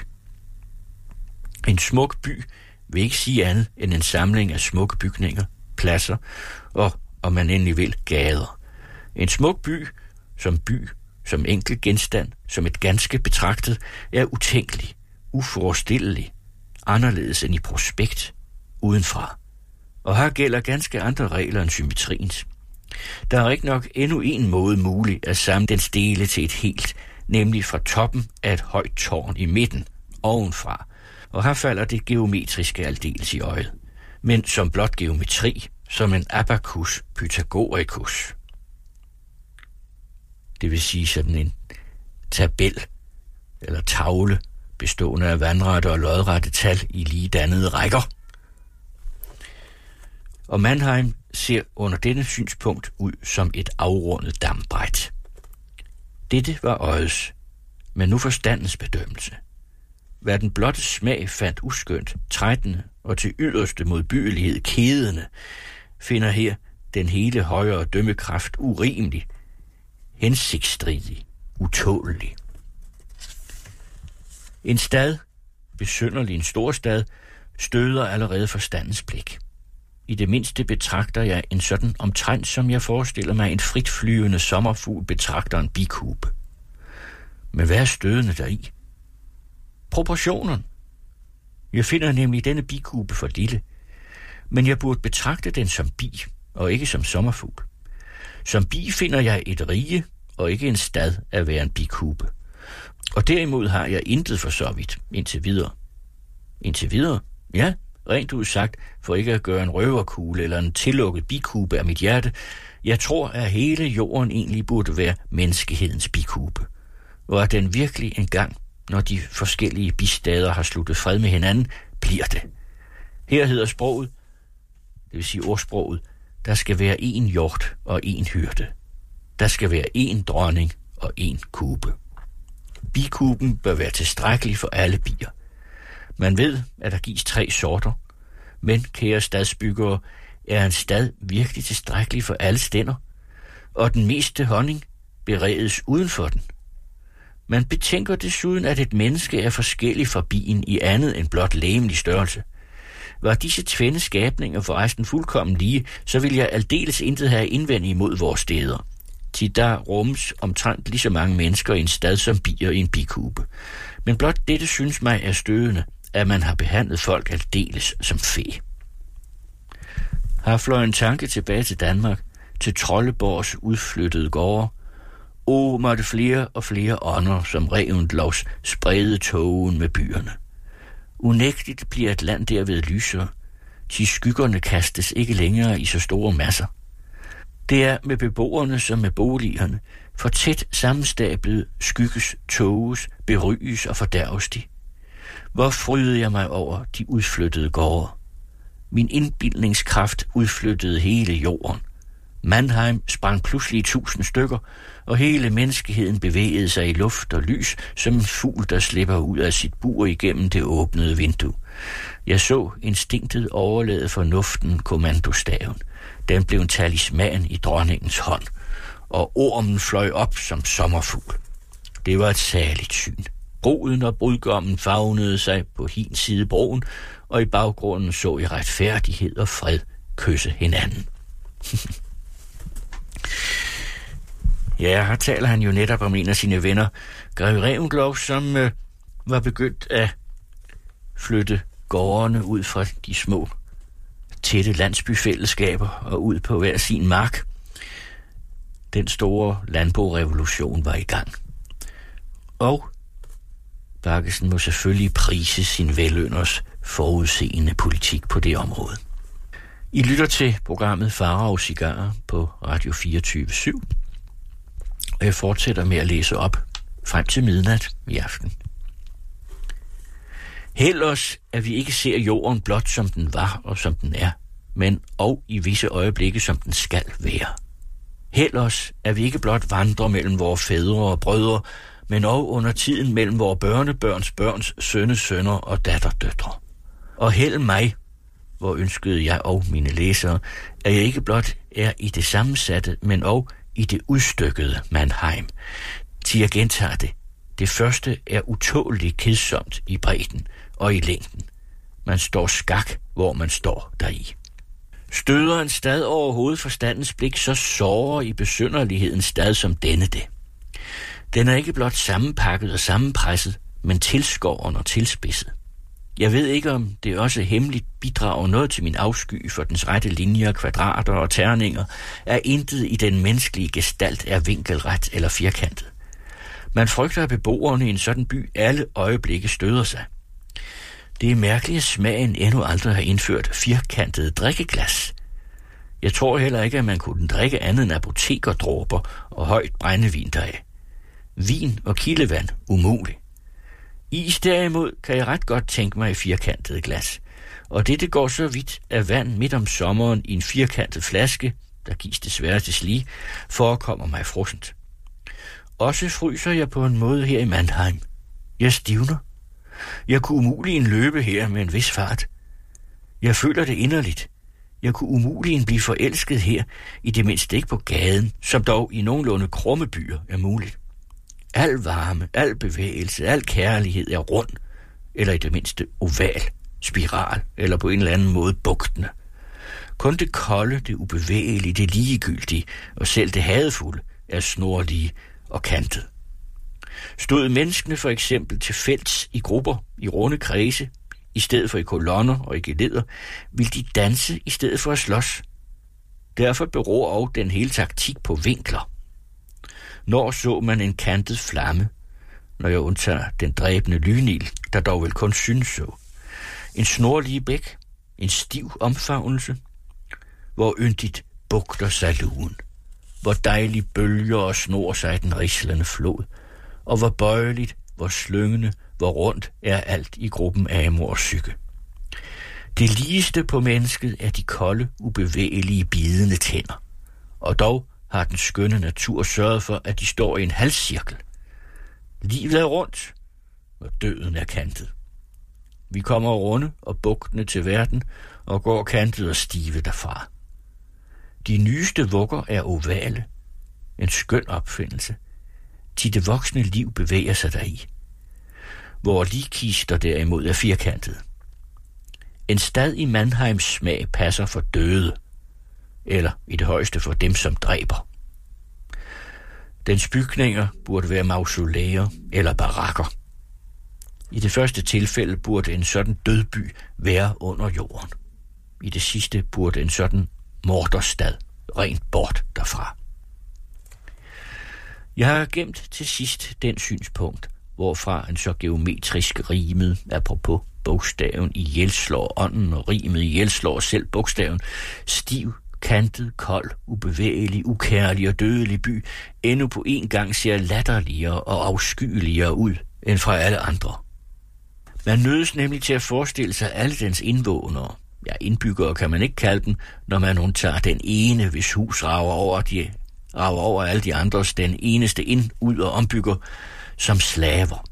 En smuk by vil ikke sige andet end en samling af smukke bygninger, pladser og, om man endelig vil, gader. En smuk by, som enkelt genstand, som et ganske betragtet, er utænkelig, uforestillelig, anderledes end i prospekt, udenfra. Og her gælder ganske andre regler end symmetriens. Der er ikke nok endnu en måde mulig at samle dens dele til et helt, nemlig fra toppen af et højt tårn i midten, ovenfra, og her falder det geometriske aldeles i øjet, men som blot geometri, som en abacus pythagoricus. Det vil sige sådan en tabel eller tavle, bestående af vandrette og lodrette tal i lige dannede rækker. Og Mannheim ser under denne synspunkt ud som et afrundet dambræt. Dette var øjets, men nu forstandens bedømmelse. Hvad den blotte smag fandt uskønt, trættende og til yderste modbydelighed kedende, finder her den hele højere dømmekraft urimelig, hensigtsstridig, utålelig. En stad, besynderlig en storstad, støder allerede forstandens blik. I det mindste betragter jeg en sådan omtrent, som jeg forestiller mig en fritflyvende sommerfugl betragter en bikube. Men hvad er stødende deri? Proportionerne. Jeg finder nemlig denne bikube for lille, men jeg burde betragte den som bi, og ikke som sommerfugl. Som bi finder jeg et rige, og ikke en stad at være en bikube. Og derimod har jeg intet for så vidt, indtil videre. Indtil videre? Ja, rent udsagt, for ikke at gøre en røverkugle eller en tillukket bikube af mit hjerte. Jeg tror, at hele jorden egentlig burde være menneskehedens bikube, og at den virkelig engang, når de forskellige bistader har sluttet fred med hinanden, bliver det. Her hedder sproget, det vil sige ordsproget, der skal være én hjort og én hyrde. Der skal være én dronning og én kube. Bikuben bør være tilstrækkelig for alle bier. Man ved, at der gives 3 sorter, men, kære stadsbyggere, er en stad virkelig tilstrækkelig for alle stænder, og den meste honning beredes uden for den. Man betænker desuden, at et menneske er forskellig fra bien i andet end blot legemlig størrelse. Var disse tvende skabninger forresten fuldkommen lige, så ville jeg aldeles intet have indvendt imod vores steder. Til der rummes omtrent lige så mange mennesker i en stad som bier i en bikube. Men blot dette synes mig er stødende, at man har behandlet folk aldeles som fe. Har fløjet en tanke tilbage til Danmark, til Trolleborgs udflyttede gårde. Måtte flere og flere ånder som Reventlows sprede togen med byerne. Unægteligt bliver et land derved lysere, til skyggerne kastes ikke længere i så store masser. Det er med beboerne som med boligerne, for tæt sammenstablet skygges, toges, beryges og fordærves de. Hvor frydede jeg mig over de udflyttede gårde. Min indbildningskraft udflyttede hele jorden. Mannheim sprang pludselig i 1000 stykker, og hele menneskeheden bevægede sig i luft og lys, som en fugl, der slipper ud af sit bur igennem det åbnede vindue. Jeg så instinktet overlade fornuften kommandostaven. Den blev en talisman i dronningens hånd, og ormen fløj op som sommerfugl. Det var et særligt syn. Bruden og brudgommen favnede sig på hin side broen, og i baggrunden så jeg retfærdighed og fred kysse hinanden. Ja, her taler han jo netop om en af sine venner, Grev Reventlow, som var begyndt at flytte gårdene ud fra de små, tætte landsbyfællesskaber og ud på hver sin mark. Den store landborevolution var i gang. Og Baggesen må selvfølgelig prise sin velynders forudseende politik på det område. I lytter til programmet Farao Cigarer på Radio 24/7, og jeg fortsætter med at læse op frem til midnat i aften. Held os, at vi ikke ser jorden blot som den var og som den er, men og i visse øjeblikke som den skal være. Held os, at vi ikke blot vandrer mellem vores fædre og brødre, men også under tiden mellem vores børnebørns børns sønner og datterdøtre. Og held mig, hvor ønskede jeg og mine læsere, at jeg ikke blot er i det sammensatte, men også i det udstykkede Mannheim. Til jeg gentager det. Det første er utåligt kedsomt i bredden og i længden. Man står skak, hvor man står deri. Støder en stad overhovedet forstandens blik, så sårer i besynderlighedens stad som denne det. Den er ikke blot sammenpakket og sammenpresset, men tilskåren og tilspidset. Jeg ved ikke, om det også hemmeligt bidrager noget til min afsky for dens rette linjer, kvadrater og terninger, at intet i den menneskelige gestalt er vinkelret eller firkantet. Man frygter, at beboerne i en sådan by alle øjeblikke støder sig. Det er mærkeligt, at smagen endnu aldrig har indført firkantede drikkeglas. Jeg tror heller ikke, at man kunne drikke andet end apotekerdråber og højt brændevin deraf. Vin og kildevand umuligt. Is derimod kan jeg ret godt tænke mig i firkantede glas. Og det går så vidt, at vand midt om sommeren i en firkantet flaske, der gives desværre til slige, forekommer mig frossent. Også fryser jeg på en måde her i Mannheim. Jeg stivner. Jeg kunne umuligt løbe her med en vis fart. Jeg føler det inderligt. Jeg kunne umuligt blive forelsket her, i det mindste ikke på gaden, som dog i nogenlunde krumme byer er muligt. Al varme, al bevægelse, al kærlighed er rund, eller i det mindste oval, spiral, eller på en eller anden måde bugtende. Kun det kolde, det ubevægelige, det ligegyldige, og selv det hadefulde, er snorlige og kantet. Stod menneskene for eksempel til fælles i grupper, i runde kredse, i stedet for i kolonner og i geleder, ville de danse i stedet for at slås. Derfor beror også den hele taktik på vinkler. Når så man en kantet flamme, når jeg undtager den dræbende lynil, der dog vel kun synes så. En snorlige bæk, en stiv omfavnelse, hvor yndigt bugter sig lugen, hvor dejligt bølger og snor sig den rislende flod, og hvor bøjeligt, hvor slyngende, hvor rundt er alt i gruppen Amor og Psyke. Det ligeste på mennesket er de kolde, ubevægelige, bidende tænder, og dog har den skønne natur sørget for, at de står i en halvcirkel. Livet er rundt, og døden er kantet. Vi kommer runde og bugtende til verden, og går kantet og stive derfra. De nyeste vugger er ovale, en skøn opfindelse, til det voksne liv bevæger sig deri. Hvor ligkister derimod er firkantet. En stad i Mannheims smag passer for døde, eller i det højeste for dem, som dræber. Dens bygninger burde være mausolæer eller barakker. I det første tilfælde burde en sådan dødby være under jorden. I det sidste burde en sådan morderstad rent bort derfra. Jeg har gemt til sidst den synspunkt, hvorfra en så geometrisk rimet, apropos bogstaven ihjelslår ånden og rimet ihjelslår selv bogstaven, stiv, kantet, kold, ubevægelig, ukærlig og dødelig by, endnu på en gang ser latterligere og afskyeligere ud end fra alle andre. Man nødes nemlig til at forestille sig alle dens indvånere. Ja, indbyggere kan man ikke kalde dem, når man undtager den ene, hvis hus rager over alle de andres, den eneste ind, ud og ombygger som slaver.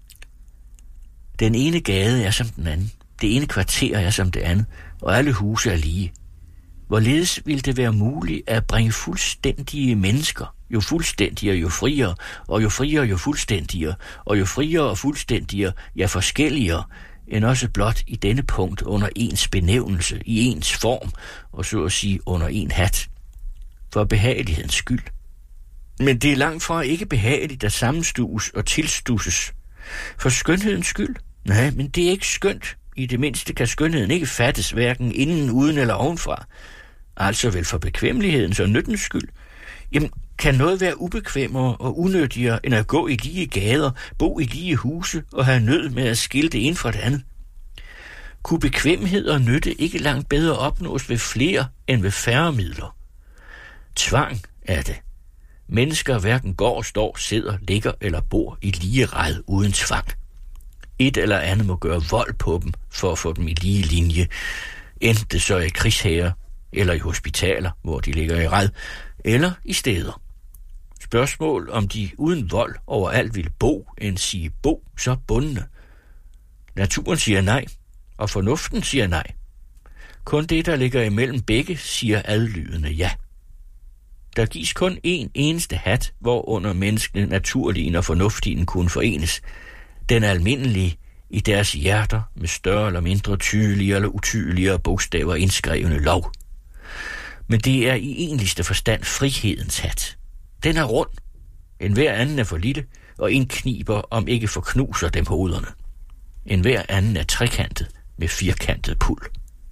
Den ene gade er som den anden, det ene kvarter er som det andet, og alle huse er lige. Hvorledes ville det være muligt at bringe fuldstændige mennesker, jo fuldstændigere, jo friere, og jo friere, jo fuldstændigere, og jo friere og fuldstændigere, ja forskelligere, end også blot i denne punkt under ens benævnelse, i ens form, og så at sige under en hat. For behagelighedens skyld. Men det er langt fra ikke behageligt at sammenstues og tilstusses. For skønhedens skyld? Nej, men det er ikke skønt. I det mindste kan skønheden ikke fattes hverken inden, uden eller ovenfra. Altså vel for bekvemmelighedens og nyttens skyld. Jamen, kan noget være ubekvemmere og unyttigere, end at gå i lige gader, bo i lige huse og have nød med at skille det ene fra det andet? Kunne bekvemmehed og nytte ikke langt bedre opnås ved flere end ved færre midler? Tvang er det. Mennesker hverken går, står, sidder, ligger eller bor i lige ræd uden tvang. Et eller andet må gøre vold på dem for at få dem i lige linje. Enten det så i krigshære, eller i hospitaler, hvor de ligger i ræd, eller i steder. Spørgsmål om de uden vold overalt vil bo, end sige bo, så bundne. Naturen siger nej, og fornuften siger nej. Kun det, der ligger imellem begge, siger adlydende ja. Der gives kun en eneste hat, hvorunder menneskene naturlige og fornuftige kunne forenes. Den almindelige i deres hjerter med større eller mindre tydelige eller utydeligere bogstaver indskrevne lov. Men det er i egentligste forstand frihedens hat. Den er rund. En hver anden er for lille, og en kniber, om ikke forknuser dem hovederne. En hver anden er trekantet med firkantet puld.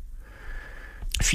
24.000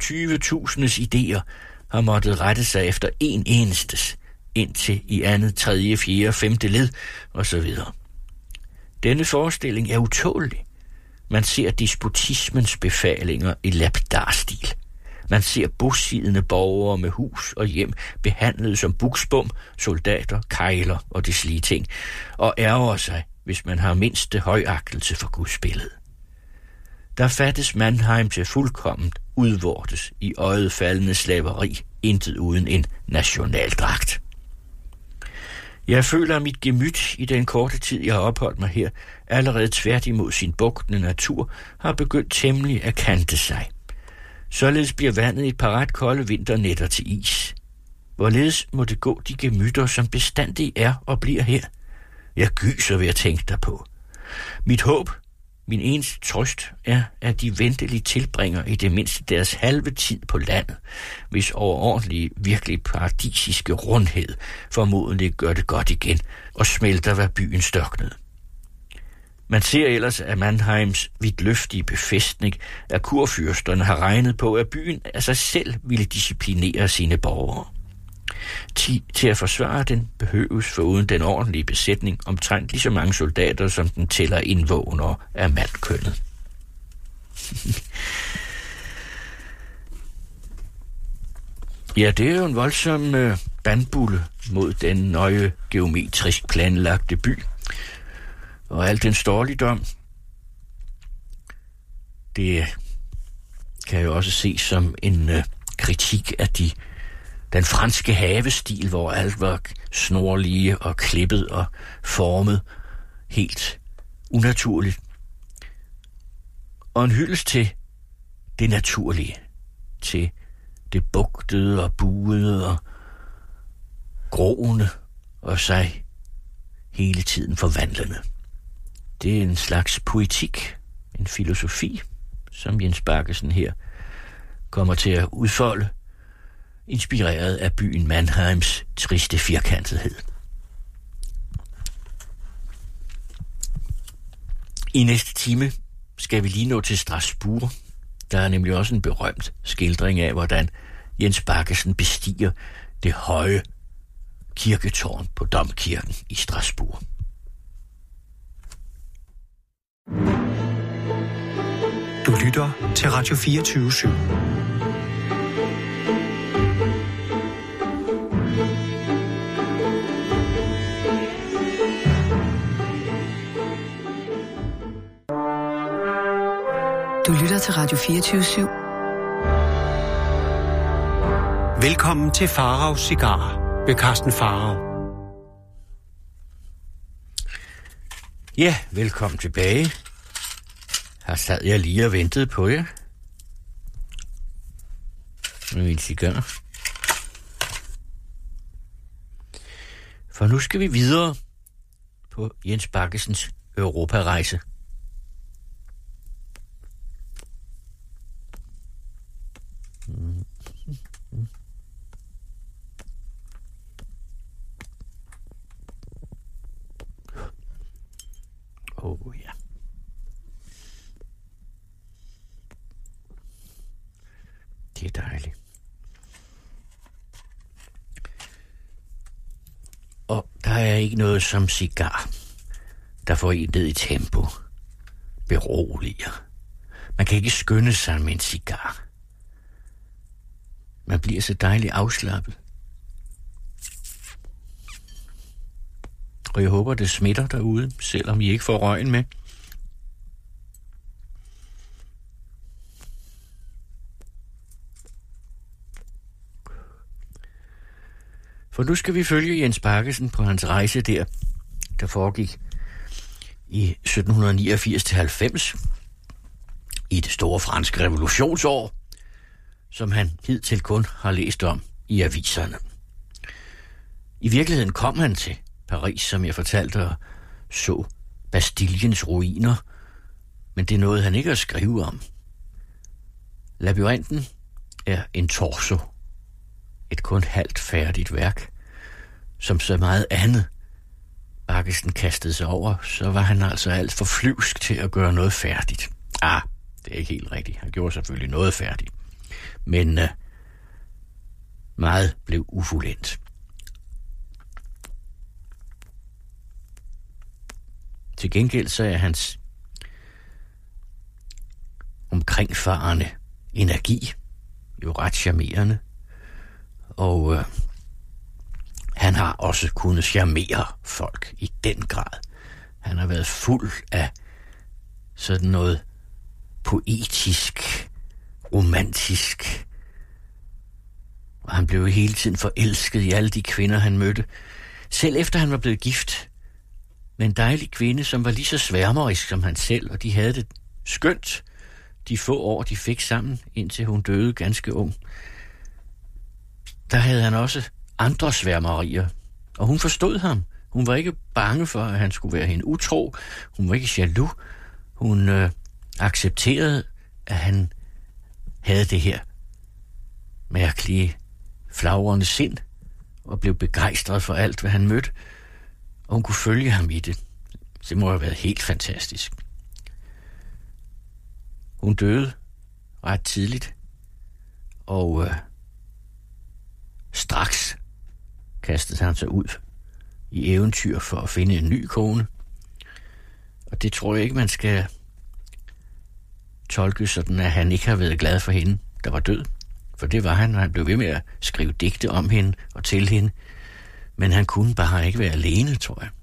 idéer har måttet rette sig efter en enestes, indtil i andet, tredje, fjerde, femte led osv. Denne forestilling er utålelig. Man ser despotismens befalinger i lapidarstil. Man ser bosiddende borgere med hus og hjem behandlet som buksbom, soldater, kejler og deslige ting, og ærger sig, hvis man har mindste højagtelse for Guds billede. Der fattes Mannheim til fuldkomment udvortes i øjet faldende slaveri, intet uden en nationaldragt. Jeg føler, at mit gemyt i den korte tid, jeg har opholdt mig her, allerede tvært imod sin bugtende natur, har begyndt temmelig at kante sig. Således bliver vandet i et par ret kolde vinternætter til is. Hvorledes må det gå de gemytter, som bestandig er og bliver her? Jeg gyser ved at tænke derpå. Mit håb, min eneste trøst, er, at de venteligt tilbringer i det mindste deres halve tid på landet, hvis overordentlige, virkelig paradisiske rundhed formodentlig gør det godt igen og smelter, hvad byen størknede. Man ser ellers, at Mannheims vidtløftige befæstning af kurfyrsterne har regnet på, at byen af sig selv ville disciplinere sine borgere. Til at forsvare den behøves foruden den ordentlige besætning omtrent lige så mange soldater, som den tæller indvågnere af mandkønnet. Ja, det er jo en voldsom bandbulle mod den nøje geometrisk planlagte by. Og al den dårligdom, det kan jo også ses som en kritik af den franske havestil, hvor alt var snorlige og klippet og formet helt unaturligt. Og en hyldest til det naturlige, til det bugtede og buede og groende og sig hele tiden forvandlende. Det er en slags poetik, en filosofi, som Jens Baggesen her kommer til at udfolde, inspireret af byen Mannheims triste firkantethed. I næste time skal vi lige nå til Strasbourg. Der er nemlig også en berømt skildring af, hvordan Jens Baggesen bestiger det høje kirketårn på Domkirken i Strasbourg. Du lytter til Radio 24/7. Du lytter til Radio 24/7. Velkommen til Faraos Cigarer ved Carsten Farao. Ja, velkommen tilbage. Her sad jeg lige og ventede på jer. Med min cigar. For nu skal vi videre på Jens Bakkesens Europarejse. Ja. Det er dejligt. Og der er ikke noget som cigar, der får en ned i tempo, beroliger. Man kan ikke skynde sig med en cigar. Man bliver så dejligt afslappet. Og jeg håber, det smitter derude, selvom I ikke får røgen med. For nu skal vi følge Jens Bakkesen på hans rejse der foregik i 1789-90, i det store franske revolutionsår, som han hidtil kun har læst om i aviserne. I virkeligheden kom han til Paris, som jeg fortalte, og så Bastillens ruiner, men det nåede han ikke at skrive om. Labyrinten er en torso, et kun halvt færdigt værk, som så meget andet Bakkesen kastede sig over, så var han altså alt for flyvsk til at gøre noget færdigt. Det er ikke helt rigtigt. Han gjorde selvfølgelig noget færdigt, men meget blev ufuldendt. Til gengæld så er hans omkringfarende energi jo ret charmerende, og han har også kunnet charmere folk i den grad. Han har været fuld af sådan noget poetisk, romantisk, og han blev hele tiden forelsket i alle de kvinder, han mødte. Selv efter han var blevet gift med en dejlig kvinde, som var lige så sværmerisk som han selv, og de havde det skønt de få år, de fik sammen, indtil hun døde ganske ung. Der havde han også andre sværmerier, og hun forstod ham. Hun var ikke bange for, at han skulle være hende utro. Hun var ikke jaloux. Hun accepterede, at han havde det her mærkelige, flagrende sind, og blev begejstret for alt, hvad han mødte, og hun kunne følge ham i det. Det må have været helt fantastisk. Hun døde ret tidligt, og straks kastede han sig ud i eventyr for at finde en ny kone. Og det tror jeg ikke, man skal tolke sådan, at han ikke har været glad for hende, der var død. For det var han, og han blev ved med at skrive digte om hende og til hende. Men han kunne bare ikke være alene, tror jeg.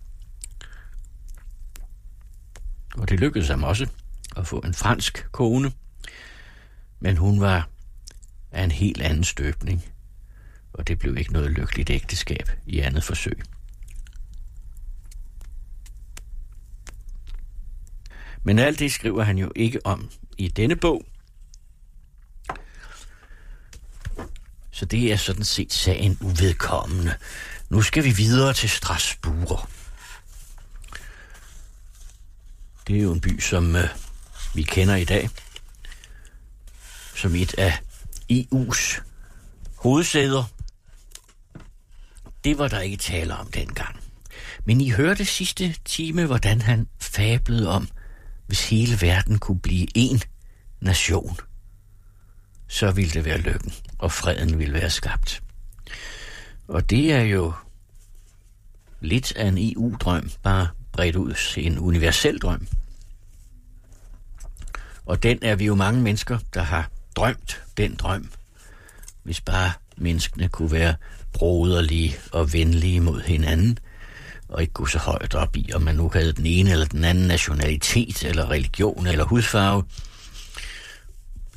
Og det lykkedes ham også at få en fransk kone. Men hun var af en helt anden støbning. Og det blev ikke noget lykkeligt ægteskab i andet forsøg. Men alt det skriver han jo ikke om i denne bog. Så det er sådan set sagen uvedkommende. Nu skal vi videre til Strasbourg. Det er jo en by, som vi kender i dag, som et af EU's hovedsæder. Det var der ikke tale om dengang. Men I hørte sidste time, hvordan han fablede om, hvis hele verden kunne blive én nation, så ville det være lykken, og freden ville være skabt. Og det er jo lidt af en EU-drøm, bare bredt ud til en universel drøm. Og den er vi jo mange mennesker, der har drømt den drøm. Hvis bare menneskene kunne være broderlige og venlige mod hinanden, og ikke gå så højt op i, om man nu havde den ene eller den anden nationalitet, eller religion, eller hudfarve.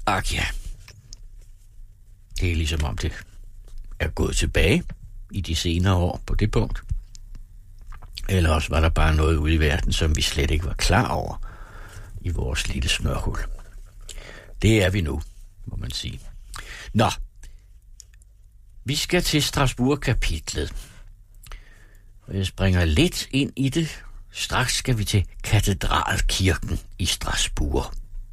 Ak ja. Det er ligesom om det er gået tilbage i de senere år på det punkt. Eller også var der bare noget ude i verden, som vi slet ikke var klar over i vores lille smørhul. Det er vi nu, må man sige. Nå, vi skal til Strasbourg-kapitlet. Jeg springer lidt ind i det. Straks skal vi til katedralkirken i Strasbourg.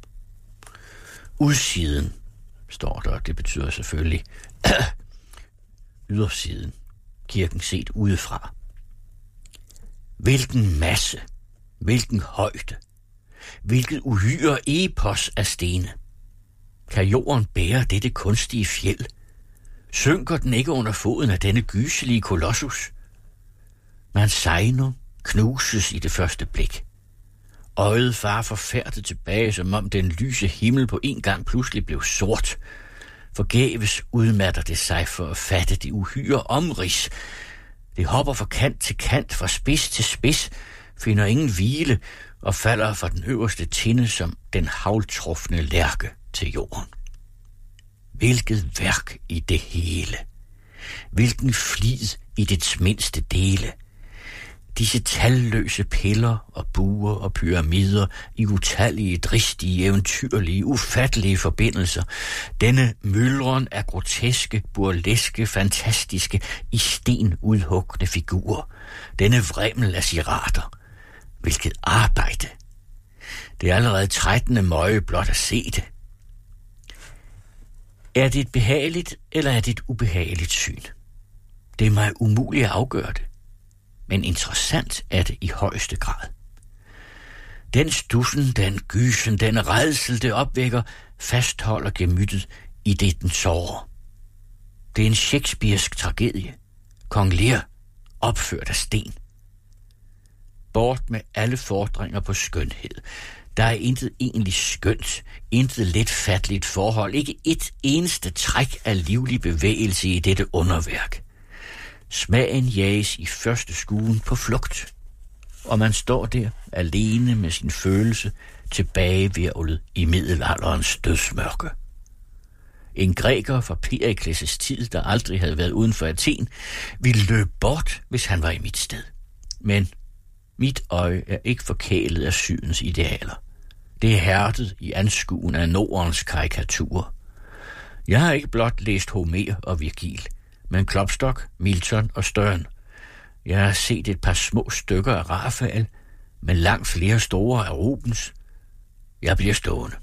Udsiden står der, det betyder selvfølgelig ydersiden. Kirken set udefra. Hvilken masse, hvilken højde, hvilket uhyre epos af stene. Kan jorden bære dette kunstige fjeld? Synker den ikke under foden af denne gyselige kolossus? Man segner, knuses i det første blik. Øjet farer forfærdet tilbage, som om den lyse himmel på en gang pludselig blev sort. Forgæves udmatter det sig for at fatte det uhyre omrids. Det hopper fra kant til kant, fra spids til spids, finder ingen hvile og falder fra den øverste tinde som den havltrufne lærke til jorden. Hvilket værk i det hele. Hvilken flid i dets mindste dele. Disse talløse piller og buer og pyramider i utallige, dristige, eventyrlige, ufattelige forbindelser. Denne myldren af groteske, burleske, fantastiske, i sten udhugne figurer. Denne vrimmel af sirater. Hvilket arbejde. Det er allerede 13. møje blot at se det. Er det et behageligt, eller er det et ubehageligt syn? Det er mig umuligt at afgøre det. Men interessant er det i højeste grad. Den studsen, den gysen, den rædsel, det opvækker, fastholder gemyttet i det, den sårer. Det er en shakespearsk tragedie. Kong Lear, opført af sten. Bort med alle fordringer på skønhed. Der er intet egentlig skønt, intet letfatteligt forhold, ikke et eneste træk af livlig bevægelse i dette underværk. Smagen jages i første skuen på flugt, og man står der alene med sin følelse tilbagehvirvlet i middelalderens dødsmørke. En græker fra Perikles' tid, der aldrig havde været uden for Athen, ville løbe bort, hvis han var i mit sted. Men mit øje er ikke forkælet af sydens idealer. Det er hærdet i anskuen af Nordens karikaturer. Jeg har ikke blot læst Homer og Virgil, men Klopstock, Milton og Stern. Jeg har set et par små stykker af Raphael, men langt flere store af Rubens. Jeg bliver stående.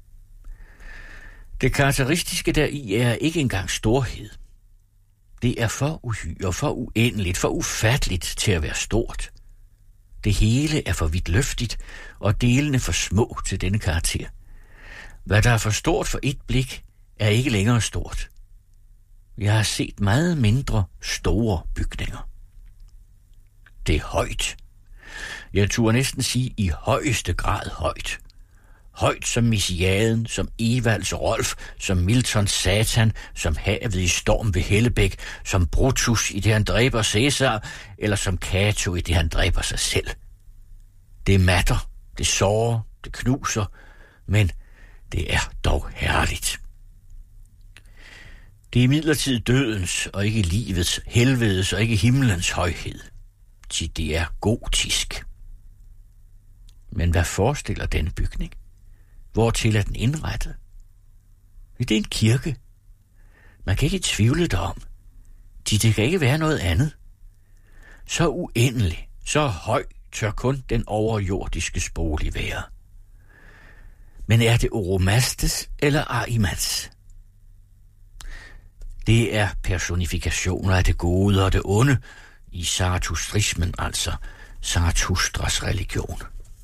Det karakteristiske deri er ikke engang storhed. Det er for uhyre, for uendeligt, for ufatteligt til at være stort. Det hele er for vidtløftigt, og delene for små til denne karakter. Hvad der er for stort for et blik, er ikke længere stort. Jeg har set meget mindre store bygninger. Det er højt. Jeg turde næsten sige i højeste grad højt. Højt som Messiaden, som Evalds Rolf, som Miltons Satan, som havet i storm ved Hellebæk, som Brutus i det han dræber Cæsar, eller som Cato i det han dræber sig selv. Det matter, det sårer, det knuser, men det er dog herligt. Det er imidlertid dødens og ikke livets, helvedes og ikke himlens højhed. Til det er gotisk. Men hvad forestiller denne bygning? Hvortil er den indrettet? Det er en kirke. Man kan ikke tvivle derom. Det kan ikke være noget andet. Så uendelig, så høj tør kun den overjordiske spolig være. Men er det Oromastes eller Arimans? Det er personifikationer af det gode og det onde i Zarathustrismen, altså Zarathustras religion.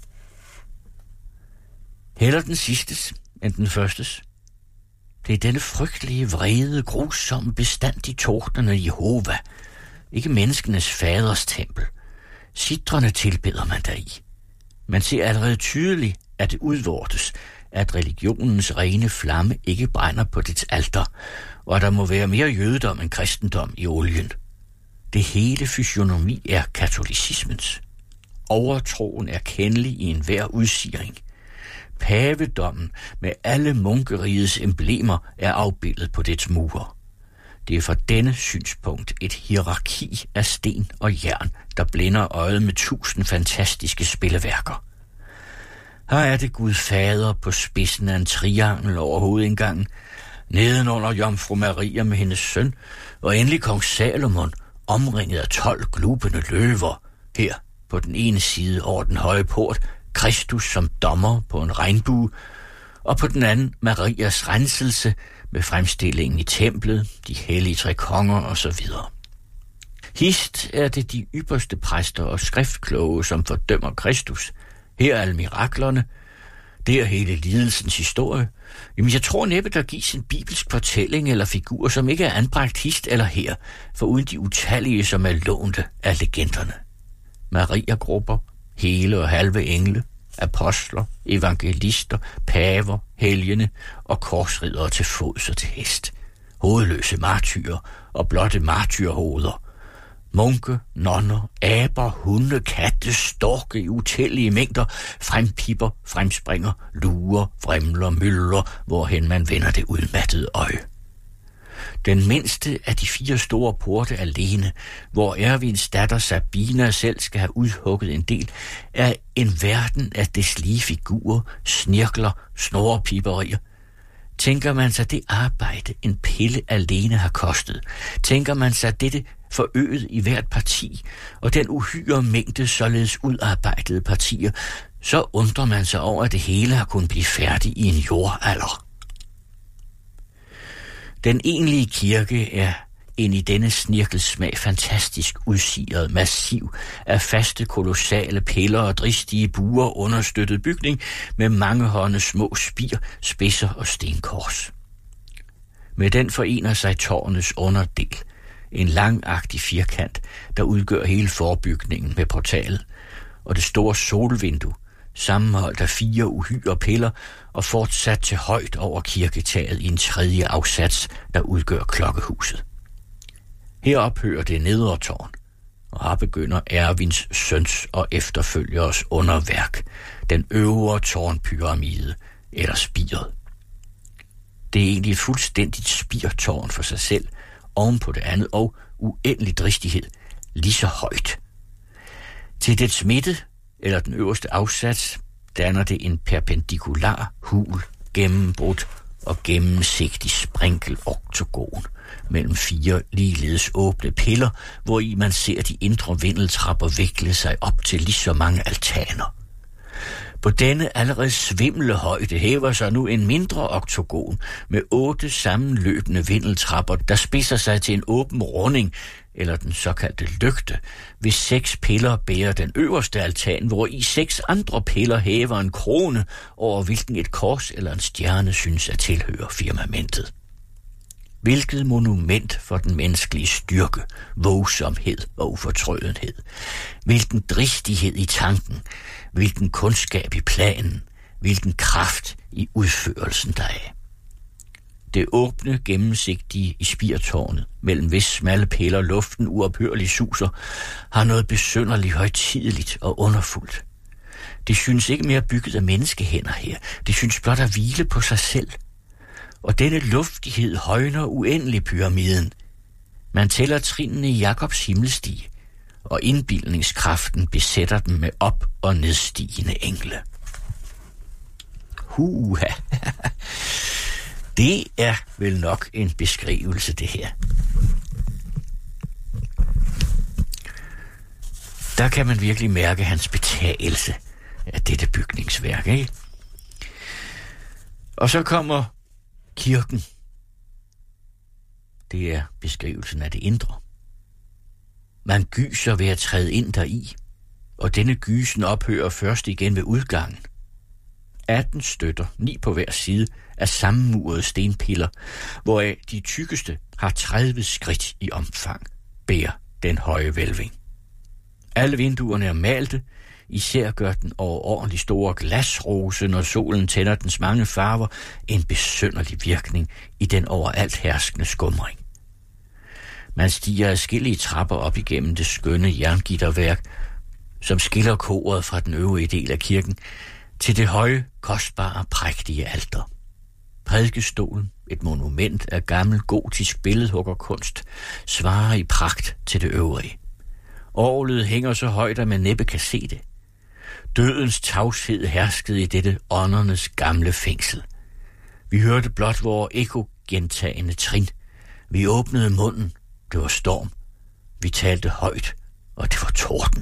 Heller den sidstes end den førstes. Det er denne frygtelige, vrede, grusomme, bestandig tordnende Jehova, ikke menneskenes faders tempel. Sitrende tilbeder man deri. Man ser allerede tydeligt, at det udvortes, at religionens rene flamme ikke brænder på dets alter, og at der må være mere jødedom end kristendom i olien. Det hele fysionomi er katolicismens. Overtroen er kendelig i enhver udsiring. pavedommen med alle munkerigets emblemer er afbildet på dets mure. Det er fra denne synspunkt et hierarki af sten og jern, der blænder øjet med 1000 fantastiske spilleværker. Her er det Gud Fader på spidsen af en triangel over hovedindgangen, nedenunder Jomfru Maria med hendes søn, og endelig kong Salomon, omringet af 12 glubende løver. Her på den ene side over den høje port, Kristus som dommer på en regnbue, og på den anden Marias renselse med fremstillingen i templet, de hellige tre konger osv. Hist er det de ypperste præster og skriftkloge, som fordømmer Kristus. Her er alle miraklerne, det er hele lidelsens historie. Jamen, jeg tror næppe, der gives en bibelsk fortælling eller figur, som ikke er anbragt hist eller her, foruden de utallige, som er lånte af legenderne. Maria-grupper, hele og halve engle, apostler, evangelister, paver, helgene og korsridere til fods og til hest. Hovedløse martyrer og blotte martyrhoveder. Munke, nonner, aber, hunde, katte, storke i utallige mængder, frempipper, fremspringer, lurer, vrimler, myller, hvorhen man vender det udmattede øje. Den mindste af de 4 store porte alene, hvor Ervins datter Sabina selv skal have udhugget en del, er en verden af deslige figurer, snirkler, snorepiperier. Tænker man sig det arbejde, en pille alene har kostet? Tænker man sig dette forøget i hvert parti, og den uhyre mængde således udarbejdede partier, så undrer man sig over, at det hele har kunnet blive færdigt i en jordalder. Den egentlige kirke er en i denne snirkelsmag fantastisk udsiret massiv af faste kolossale piller og dristige buer understøttet bygning med mangehånde små spir, spidser og stenkors. Med den forener sig tårnets underdel, en langagtig firkant, der udgør hele forbygningen med portalen, og det store solvindue, sammenholdt af 4 uhyre piller og fortsat til højt over kirketaget i en tredje afsats, der udgør klokkehuset. Her ophører det nedre tårn, og her begynder Ervins søns og efterfølgeres underværk, den øvre tårnpyramide eller spiret. Det er egentlig et fuldstændigt spirtårn for sig selv, oven på det andet, og uendelig dristighed, lige så højt. Til dets midte, eller den øverste afsats, danner det en perpendikular hul, gennembrudt og gennemsigtig sprinkel-oktogon mellem 4 ligeledes åbne piller, hvori man ser de indre vindeltrapper vikle sig op til lige så mange altaner. På denne allerede svimle højde hæver sig nu en mindre oktogon med 8 sammenløbende vindeltrapper, der spidser sig til en åben runding, eller den såkaldte lygte, hvis 6 piller bærer den øverste altan, hvor i 6 andre piller hæver en krone, over hvilken et kors eller en stjerne synes at tilhøre firmamentet. Hvilket monument for den menneskelige styrke, vogsomhed og ufortrødenhed. Hvilken dristighed i tanken, hvilken kundskab i planen, hvilken kraft i udførelsen deraf. Det åbne, gennemsigtige i spirtårnet, mellem hvis smalle piller luften uophørligt suser, har noget besynderligt højtideligt og underfuldt. Det synes ikke mere bygget af menneskehænder her, det synes blot at hvile på sig selv. Og denne luftighed højner uendelig pyramiden. Man tæller trinene i Jakobs himmelstige, og indbildningskraften besætter dem med op- og nedstigende engle. Det er vel nok en beskrivelse, det her. Der kan man virkelig mærke hans betagelse af dette bygningsværk, ikke? Og så kommer kirken. Det er beskrivelsen af det indre. Man gyser ved at træde ind deri, og denne gysen ophører først igen ved udgangen. 18 støtter, 9 på hver side, af sammenmurede stenpiller, hvoraf de tykkeste har 30 skridt i omfang, bærer den høje hvælving. Alle vinduerne er malte, især gør den overordentlig store glasrose, når solen tænder dens mange farver, en besynderlig virkning i den overalt herskende skumring. Man stiger adskillige trapper op igennem det skønne jerngitterværk, som skiller koret fra den øvrige del af kirken, til det høje, kostbare, prægtige alter. Prædikestolen, et monument af gammel gotisk billedhuggerkunst, svarer i pragt til det øvrige. Orglet hænger så højt, at man næppe kan se det. Dødens tavshed herskede i dette åndernes gamle fængsel. Vi hørte blot vores ekogentagende trin. Vi åbnede munden. Det var storm. Vi talte højt, og det var torden.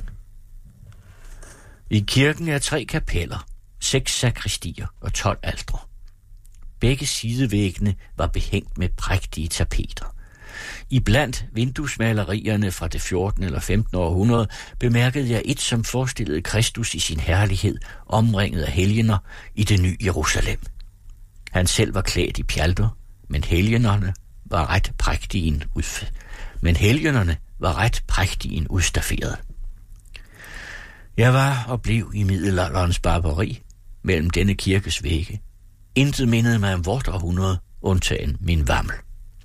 I kirken er 3 kapeller, 6 sakristier og 12 altre. Begge sidevæggene var behængt med prægtige tapeter. Iblandt vinduesmalerierne fra det 14. eller 15. århundrede bemærkede jeg et, som forestillede Kristus i sin herlighed, omringet af helgener i det nye Jerusalem. Han selv var klædt i pjalter, men helgenerne var ret prægtige udstafferet. Jeg var og blev i middelalderens barbari mellem denne kirkes vægge. Intet mindede mig om vort århundrede, undtagen min vammel.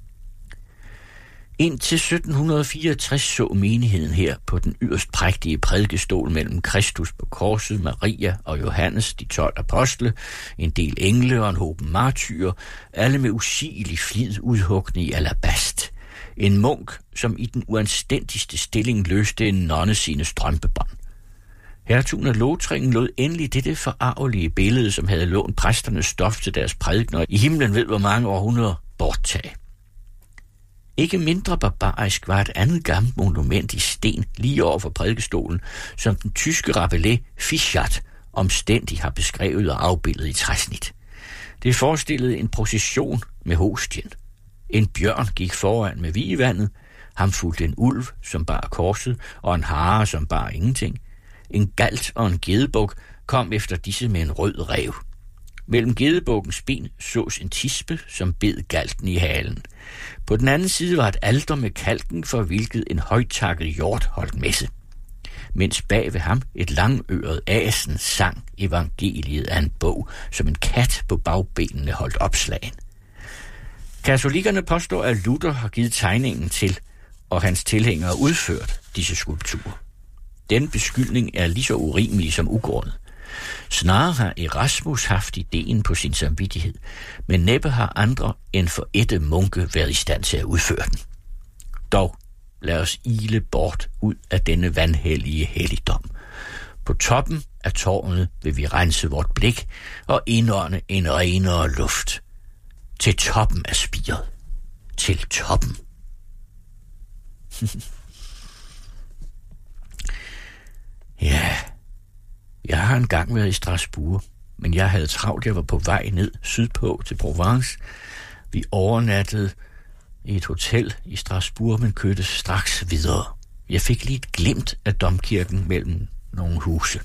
Indtil 1764 så menigheden her på den yderst prægtige prædikestol mellem Kristus på korset, Maria og Johannes, de 12 apostle, en del engle og en håb martyrer, alle med usigelig flid udhugne i alabast. En munk, som i den uanstændigste stilling løste en nonne sine strømpebånd. Hertugen af Lothringen lod endelig dette forarvelige billede, som havde lånt præsternes stof til deres prædikener i himlen ved hvor mange århundreder, borttage. Ikke mindre barbarisk var et andet gammelt monument i sten lige over for prædikestolen, som den tyske Rabelais Fichat omstændigt har beskrevet og afbildet i træsnit. Det forestillede en procession med hostien. En bjørn gik foran med vigevandet, ham fulgte en ulv, som bar korset, og en hare, som bar ingenting. En galt og en gedebuk kom efter disse med en rød ræv. Mellem gedebukkens ben sås en tispe, som bed galten i halen. På den anden side var et alter med kalken, for hvilket en højtakket hjort holdt messe. Mens bag ved ham et langøret asen sang evangeliet af en bog, som en kat på bagbenene holdt opslagen. Katolikkerne påstår, at Luther har givet tegningen til, og hans tilhængere udført disse skulpturer. Den beskyldning er lige så urimelig som ugrundet. Snarere har Erasmus haft ideen på sin samvittighed, men næppe har andre end forætte munke været i stand til at udføre den. Dog lad os ile bort ud af denne vanhellige helligdom. På toppen af tårnet vil vi rense vort blik og indånde en renere luft. Til toppen af spiret. Til toppen. Ja, jeg har engang været i Strasbourg, men jeg havde travlt. Jeg var på vej ned sydpå til Provence. Vi overnattede i et hotel i Strasbourg, men kørte straks videre. Jeg fik lige et glimt af domkirken mellem nogle huse.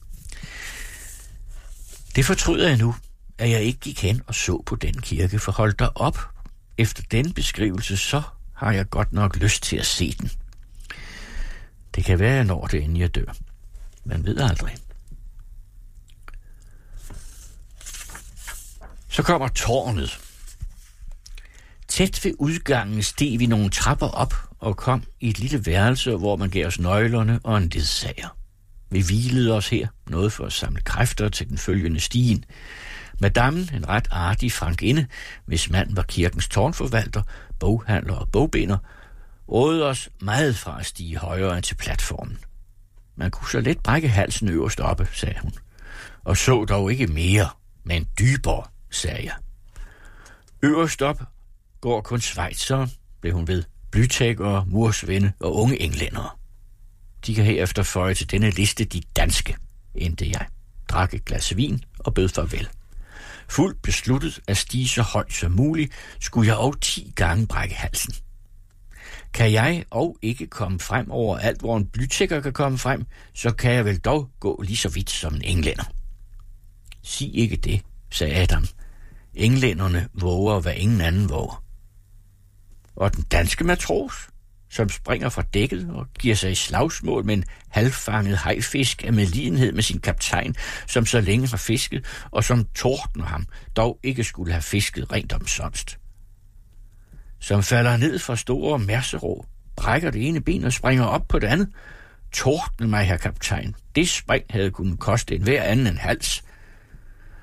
Det fortryder jeg nu, at jeg ikke gik hen og så på den kirke, for hold dig op. Efter den beskrivelse, så har jeg godt nok lyst til at se den. Det kan være, jeg når det, inden jeg dør. Man ved aldrig. Så kommer tårnet. Tæt ved udgangen steg vi nogle trapper op og kom i et lille værelse, hvor man gav os nøglerne og en ledsager. Vi hvilede os her, noget for at samle kræfter til den følgende stigen. Madammen, en ret artig frankinde, hvis mand var kirkens tårnforvalter, boghandler og bogbinder, rådede os meget fra at stige højere end til platformen. Man kunne så let brække halsen øverst oppe, sagde hun. Og så dog ikke mere, men dybere, sagde jeg. Øverst op går kun schweizere, blev hun ved, blytækkere, mursvende og unge englændere. De kan herefter føje til denne liste de danske, endte jeg. Drak et glas vin og bød farvel. Fuldt besluttet at stige så højt som muligt, skulle jeg og 10 gange brække halsen. Kan jeg og ikke komme frem over alt, hvor en blytækker kan komme frem, så kan jeg vel dog gå lige så vidt som en englænder. Sig ikke det, sagde Adam. Englænderne våger, hvad ingen anden våger. Og den danske matros, som springer fra dækket og giver sig i slagsmål med en halvfanget hajfisk af medlidenhed med sin kaptajn, som så længe har fisket, og som tordner ham, dog ikke skulle have fisket rent omsonst. Som falder ned fra store mærserå, brækker det ene ben og springer op på det andet. Tordne mig, herr kaptajn. Det spring havde kunnet koste en hver anden en hals.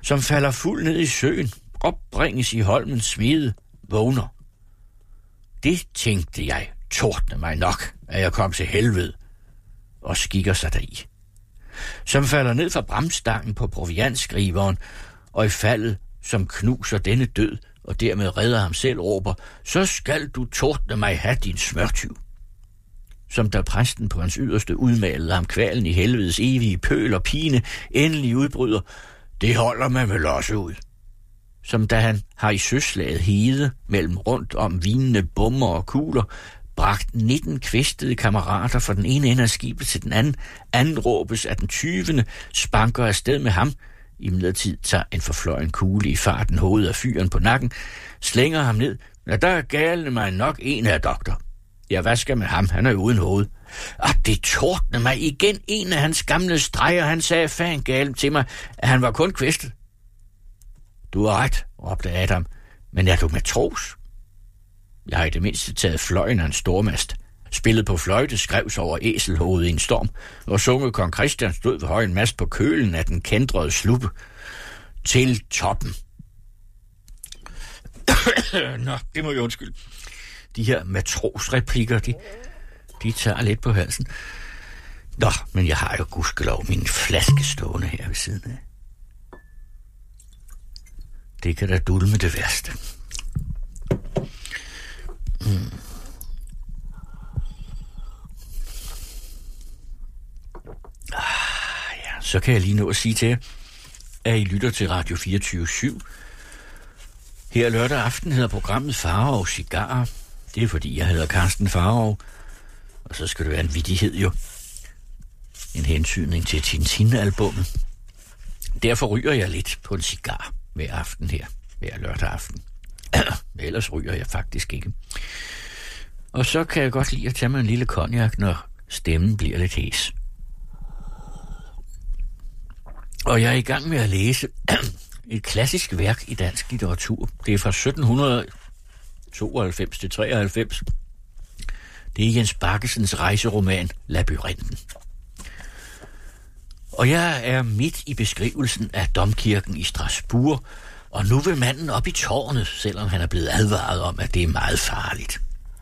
som falder fuld ned i søen, opbringes i holmens smede, vågner. Det tænkte jeg, tordne mig nok, at jeg kom til helvede, og skikker sig deri. Som falder ned fra bramstangen på proviantskriveren, og i faldet, som knuser denne død, og dermed redder ham selv, råber, så skal du tordne mig have din smørtyv. Som da præsten på hans yderste udmalede ham kvalen i helvedes evige pøl og pine, endelig udbryder, det holder man vel også ud. Som da han har i søslaget hede mellem rundt om vinende bommer og kugler, bragt 19 kvæstede kammerater fra den ene ende af skibet til den anden, anråbes af den 20. spanker afsted med ham, i midlertid tager en forfløjen kugle i farten hovedet af fyren på nakken, slænger ham ned, ja, der er galende mig nok en af doktor. Ja, hvad skal med ham? Han er jo uden hoved. Det tordne mig igen en af hans gamle streger, han sagde fan galen til mig, at han var kun kvæstet. Du har ret, råbte Adam, men er du matros? Jeg har i det mindste taget fløjen af en stormast, spillet på fløjte, skrevs over æselhovedet i en storm, og sunget kong Christian stod ved højen mast på kølen af den kændrede sluppe til toppen. Nå, det må jeg undskylde. De her matrosreplikker, de tager lidt på halsen. Nå, men jeg har jo gudskelov min flaske stående her ved siden af. Det kan da dulme det værste. Ja, så kan jeg lige nå at sige til jer, at I lytter til Radio 24/7. Her lørdag aften hedder programmet Farov Cigarer. Det er fordi, jeg hedder Carsten Farov. Og så skal det være en vittighed jo. En hensynning til Tintin-albummet. Derfor ryger jeg lidt på en cigar hver aften her. Hver lørdag aften. Ellers ryger jeg faktisk ikke. Og så kan jeg godt lide at tage mig en lille cognac, når stemmen bliver lidt hæs. Og jeg er i gang med at læse et klassisk værk i dansk litteratur. Det er fra 1792 til 93. Det er Jens Bakkesens rejseroman Labyrinten. Og jeg er midt i beskrivelsen af domkirken i Strasbourg, og nu vil manden op i tårnet, selvom han er blevet advaret om, at det er meget farligt.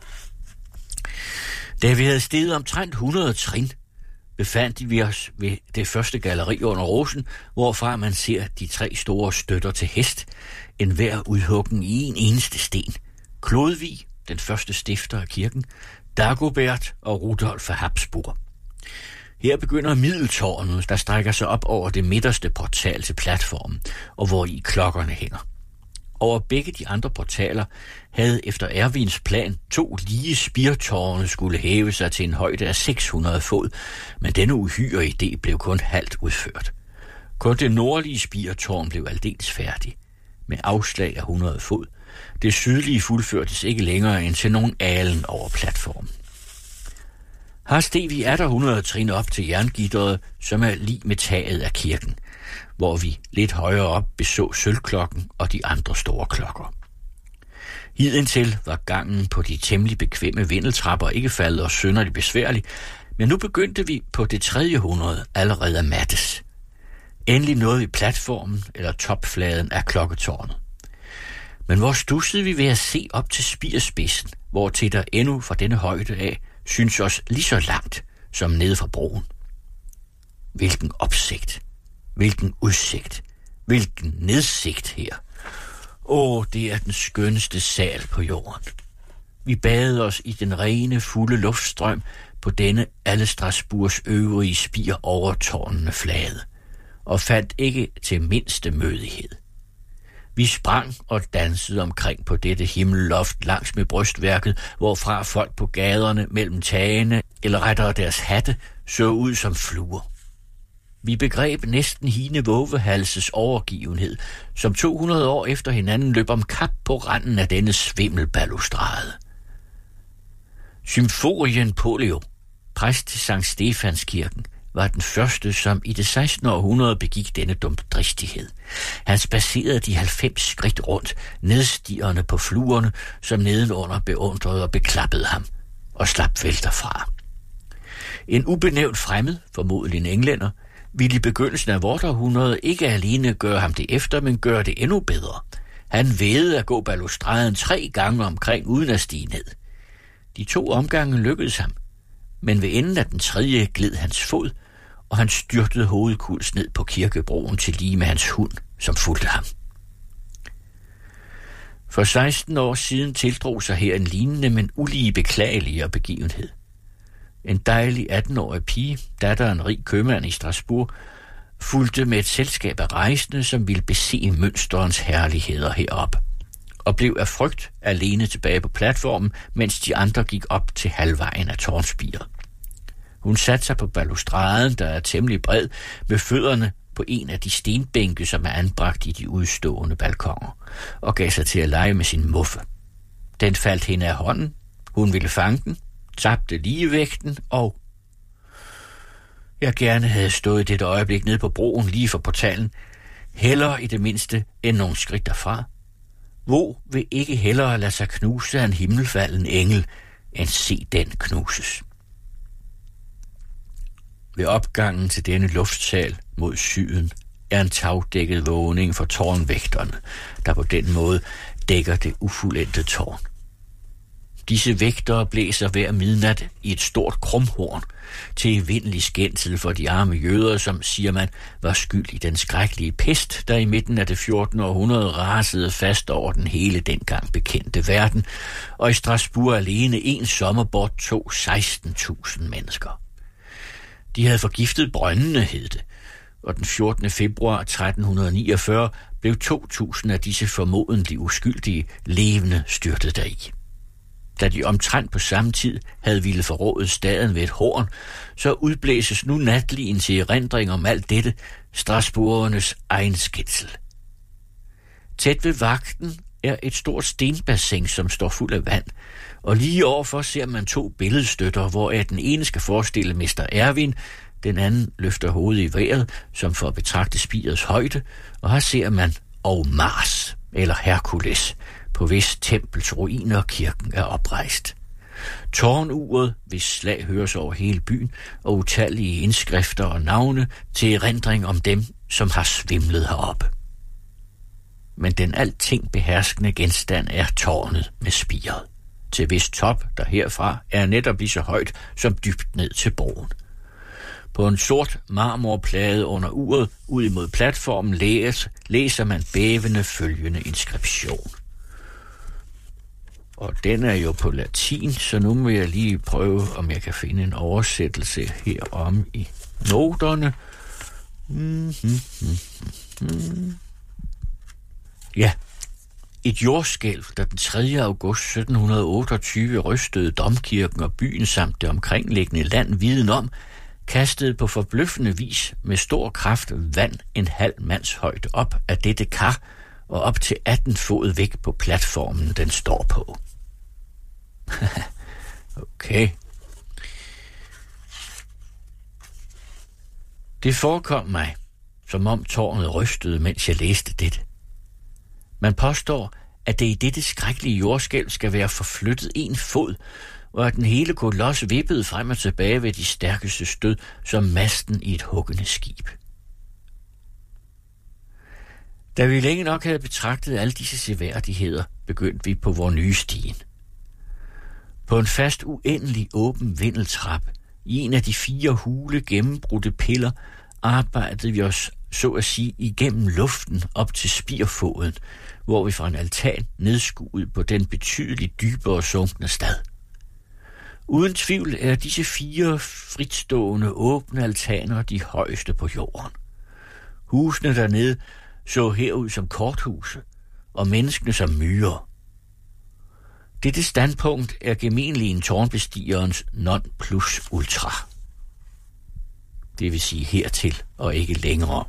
Da vi havde steget omtrent 100 trin, befandt vi os ved det første galleri under rosen, hvorfra man ser de 3 store støtter til hest, enhver udhuggen i en eneste sten. Klodvig, den første stifter af kirken, Dagobert og Rudolf af Habsburg. Her begynder middeltårnet, der strækker sig op over det midterste portal til platformen, og hvor i klokkerne hænger. Over begge de andre portaler havde efter Ervins plan 2 lige spirtårne skulle hæve sig til en højde af 600 fod, men denne uhyre idé blev kun halvt udført. Kun det nordlige spirtårn blev aldeles færdig, med afslag af 100 fod. Det sydlige fuldførtes ikke længere end til nogen alen over platformen. Her steg vi 100 trin op til jerngitteret, som er lig med taget af kirken, hvor vi lidt højere op beså sølvklokken og de andre store klokker. Hidentil var gangen på de temmelig bekvemme vindeltrapper ikke faldet og synderligt besværligt, men nu begyndte vi på det 300 allerede at mattes. Endelig nåede vi platformen eller topfladen af klokketårnet. Men hvor stussede vi ved at se op til spirspidsen, hvor til der endnu fra denne højde af synes os lige så langt som nede fra broen. Hvilken opsigt, hvilken udsigt, hvilken nedsigt her. Det er den skønneste sal på jorden. Vi badede os i den rene, fulde luftstrøm på denne alle Strasbourgs øvrige spir over tårnene flade, og fandt ikke til mindste mødighed. Vi sprang og dansede omkring på dette himmelloft langs med brystværket, hvorfra folk på gaderne mellem tagene eller rettere deres hatte så ud som fluer. Vi begreb næsten Hine Vovehalses overgivenhed, som 200 år efter hinanden løb om kap på randen af denne svimmelbalustrade. Symforien Polio, præst til Sankt Stefanskirken, var den første, som i det 16. århundrede begik denne dumdristighed. Han spacerede de 90 skridt rundt, nedstigerne på fluerne, som nedenunder beundrede og beklappede ham, og slap vælter fra. En ubenævnt fremmed, formodentlig en englænder, ville i begyndelsen af vort århundrede ikke alene gøre ham det efter, men gøre det endnu bedre. Han vædede at gå balustraden 3 gange omkring uden at stige ned. De 2 omgange lykkedes ham, men ved enden af den 3. gled hans fod, og han styrtede hovedkuls ned på kirkebroen til lige med hans hund, som fulgte ham. For 16 år siden tildrog sig her en lignende, men ulige beklageligere begivenhed. En dejlig 18-årig pige, datter af en rig købmand i Strasbourg, fulgte med et selskab af rejsende, som ville bese mønsterens herligheder herop, og blev af frygt alene tilbage på platformen, mens de andre gik op til halvvejen af tårnspiret. Hun satte sig på balustraden, der er temmelig bred, med fødderne på en af de stenbænke, som er anbragt i de udstående balkoner, og gav sig til at lege med sin muffe. Den faldt hende af hånden, hun ville fange den, tabte ligevægten, og jeg gerne havde stået dette øjeblik nede på broen lige for portalen, hellere i det mindste end nogle skridt derfra. Hvor vil ikke hellere lade sig knuse af en himmelfalden engel, end se den knuses. Ved opgangen til denne luftsal mod syden er en tagdækket vågning for tårnvægterne, der på den måde dækker det ufuldendte tårn. Disse vægtere blæser hver midnat i et stort krumhorn til evindelig skændsel for de arme jøder, som, siger man, var skyld i den skrækkelige pest, der i midten af det 14. århundrede rasede fast over den hele dengang bekendte verden, og i Strasbourg alene en sommer borttog 16.000 mennesker. De havde forgiftet brøndene, hed det, og den 14. februar 1349 blev 2.000 af disse formodentlig uskyldige levende styrtet deri. Da de omtrent på samme tid havde ville forråde staden ved et horn, så udblæses nu natligen til erindring om alt dette strasbourgernes egen skændsel. Tæt ved vagten er et stort stenbassin, som står fuld af vand, og lige overfor ser man 2 billedstøtter, hvoraf den ene skal forestille Mester Erwin, den anden løfter hovedet i vejret, som for at betragte spirets højde, og her ser man og Mars, eller Herkules, på hvis tempels ruiner kirken er oprejst. Tårnuret, hvis slag høres over hele byen, og utallige indskrifter og navne til erindring om dem, som har svimlet heroppe. Men den alting beherskende genstand er tårnet med spiret, til hvis top, der herfra er netop lige så højt som dybt ned til broen. På en sort marmorplade under uret, ud imod platformen, læser man bævende følgende inskription. Og den er jo på latin, så nu må jeg lige prøve, om jeg kan finde en oversættelse herom i noterne. Ja, et jordskælv, der den 3. august 1728 rystede domkirken og byen samt det omkringliggende land viden om, kastede på forbløffende vis med stor kraft vand en halv mands højde op af dette kar og op til 18 fod væk på platformen, den står på. Okay. Det forekom mig, som om tårnet rystede, mens jeg læste dette. Man påstår, at det i dette skrækkelige jordskælv skal være forflyttet 1 fod, og at den hele kolos vippede frem og tilbage ved de stærkeste stød, som masten i et huggende skib. Da vi længe nok havde betragtet alle disse seværdigheder, begyndte vi på vor nye stien. På en fast uendelig åben vindeltrappe, i en af de 4 hule gennembrudte piller, arbejdede vi os, så at sige, igennem luften op til spirfoden, hvor vi fra en altan nedskuede på den betydeligt dybere sunkne stad. Uden tvivl er disse 4 fritstående åbne altaner de højeste på jorden. Husene dernede så herud som korthuse, og menneskene som myrer. Dette standpunkt er gemenligen tårnbestigerens non plus ultra. Det vil sige hertil og ikke længere.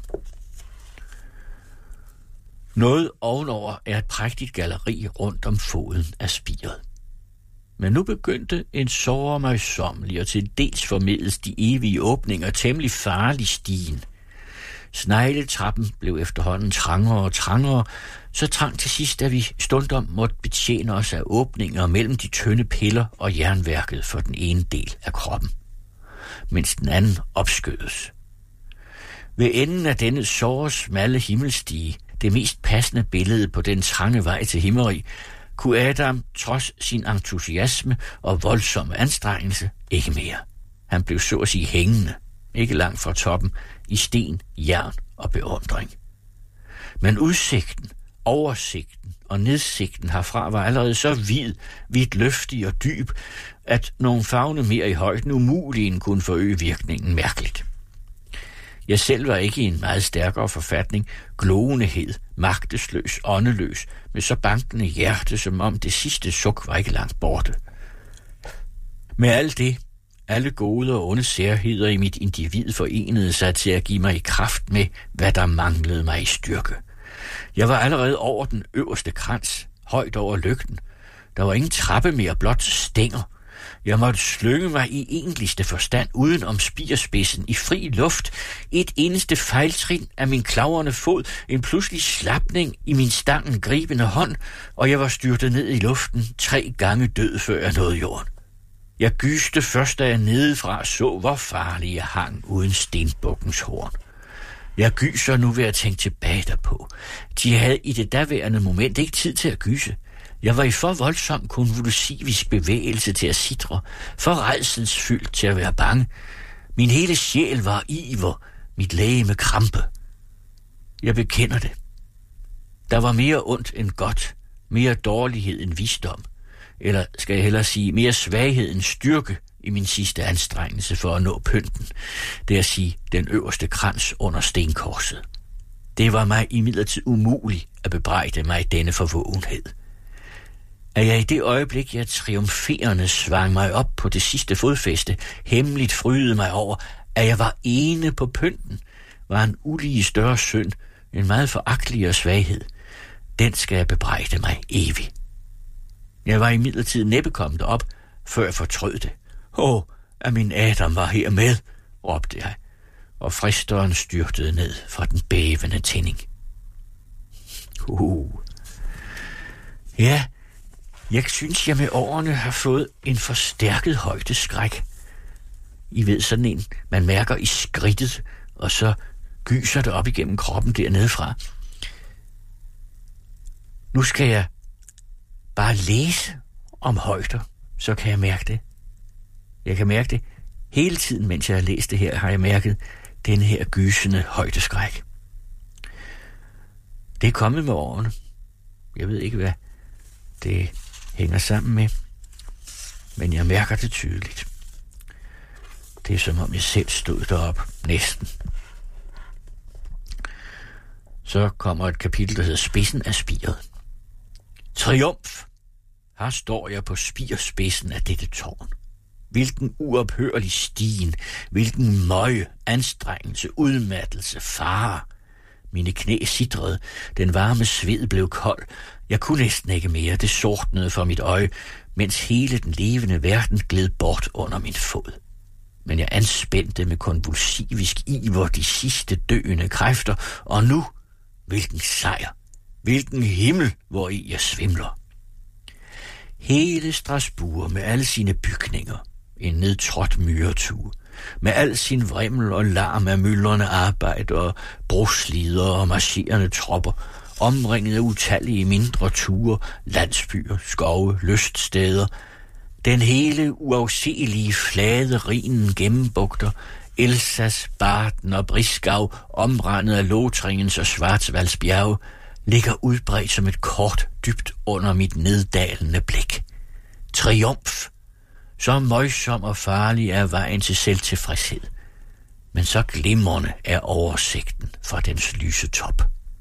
Noget ovenover er et prægtigt galleri rundt om foden af spiret. Men nu begyndte en såremøjsommelig og til dels formedels de evige åbninger temmelig farlig stigen. Snegletrappen blev efterhånden trangere og trangere, så trang til sidst, at vi stundom måtte betjene os af åbninger mellem de tynde piller og jernværket for den ene del af kroppen, mens den anden opskødes. Ved enden af denne såre smalle himmelstige, det mest passende billede på den trange vej til himmeri, kunne Adam, trods sin entusiasme og voldsomme anstrengelse, ikke mere. Han blev så at sige hængende, ikke langt fra toppen, i sten, jern og beundring. Men udsigten, oversigten og nedsigten herfra var allerede så vidtløftig og dyb, at nogle favne mere i højden umuligt kunne forøge virkningen mærkeligt. Jeg selv var ikke i en meget stærkere forfatning, gloenhed, magtesløs, åndeløs, med så bankende hjerte, som om det sidste suk var ikke langt borte. Med alt det, alle gode og onde særheder i mit individ forenede sig til at give mig i kraft med, hvad der manglede mig i styrke. Jeg var allerede over den øverste krans, højt over lygten. Der var ingen trappe mere, blot stænger. Jeg måtte slynge mig i egentligste forstand uden om spirspidsen i fri luft. Et eneste fejltrin af min klavrende fod, en pludselig slapning i min stangen gribende hånd, og jeg var styrtet ned i luften 3 gange død, før jeg nåede jorden. Jeg gyste først, da jeg nedefra så, hvor farlig jeg hang uden stenbukkens horn. Jeg gyser nu ved at tænke tilbage derpå. De havde i det daværende moment ikke tid til at gyse. Jeg var i for voldsom konvulsivisk bevægelse til at sidre, for rædselsfyldt til at være bange. Min hele sjæl var iver, mit legeme krampe. Jeg bekender det. Der var mere ondt end godt, mere dårlighed end visdom, eller skal jeg hellere sige, mere svaghed end styrke i min sidste anstrengelse for at nå pynten, det at sige den øverste krans under stenkorset. Det var mig imidlertid umuligt at bebrejde mig denne forvågenhed. At jeg i det øjeblik, jeg triumferende svang mig op på det sidste fodfæste, hemmeligt frydede mig over, at jeg var ene på pynten, var en ulige større synd, en meget foragtelig svaghed. Den skal jeg bebrejde mig evigt. Jeg var imidlertid næppe kommet op, før jeg fortrød det. At min Adam var her med, råbte jeg, og fristeren styrtede ned fra den bævende tænding. Ja, jeg synes, jeg med årene har fået en forstærket højdeskræk. I ved, sådan en, man mærker i skridtet, og så gyser det op igennem kroppen dernede fra. Nu skal jeg bare læse om højder, så kan jeg mærke det. Jeg kan mærke det hele tiden, mens jeg har læst det her, har jeg mærket den her gysende højdeskræk. Det er kommet med årene. Jeg ved ikke, hvad det hænger sammen med, men jeg mærker det tydeligt. Det er som om jeg selv stod derop, næsten. Så kommer et kapitel, der hedder Spidsen af spiret. Triumf! Her står jeg på spirspidsen af dette tårn. Hvilken uophørlig stigen, hvilken møje, anstrengelse, udmattelse, fare. Mine knæ sidrede, den varme sved blev kold. Jeg kunne næsten ikke mere, det sortnede for mit øje, mens hele den levende verden gled bort under min fod. Men jeg anspændte med konvulsivisk iver de sidste døende kræfter, og nu, hvilken sejr, hvilken himmel, hvori jeg svimler. Hele Strasbourg med alle sine bygninger, en nedtrådt myretue, med al sin vrimmel og larm af myldrende arbejde og brugslider og marcherende tropper, omringet af utallige mindre ture, landsbyer, skove, lyststeder, den hele uafselige flade Rhinen gennembugter, Elsas, Barden og Briskau, omrandet af Lotringens og Schwarzwalds bjerge, ligger udbredt som et kort dybt under mit neddalende blik. Triumf! Så møjsom og farlig er vejen til selvtilfredshed, men så glimrende er oversigten fra dens lyse top.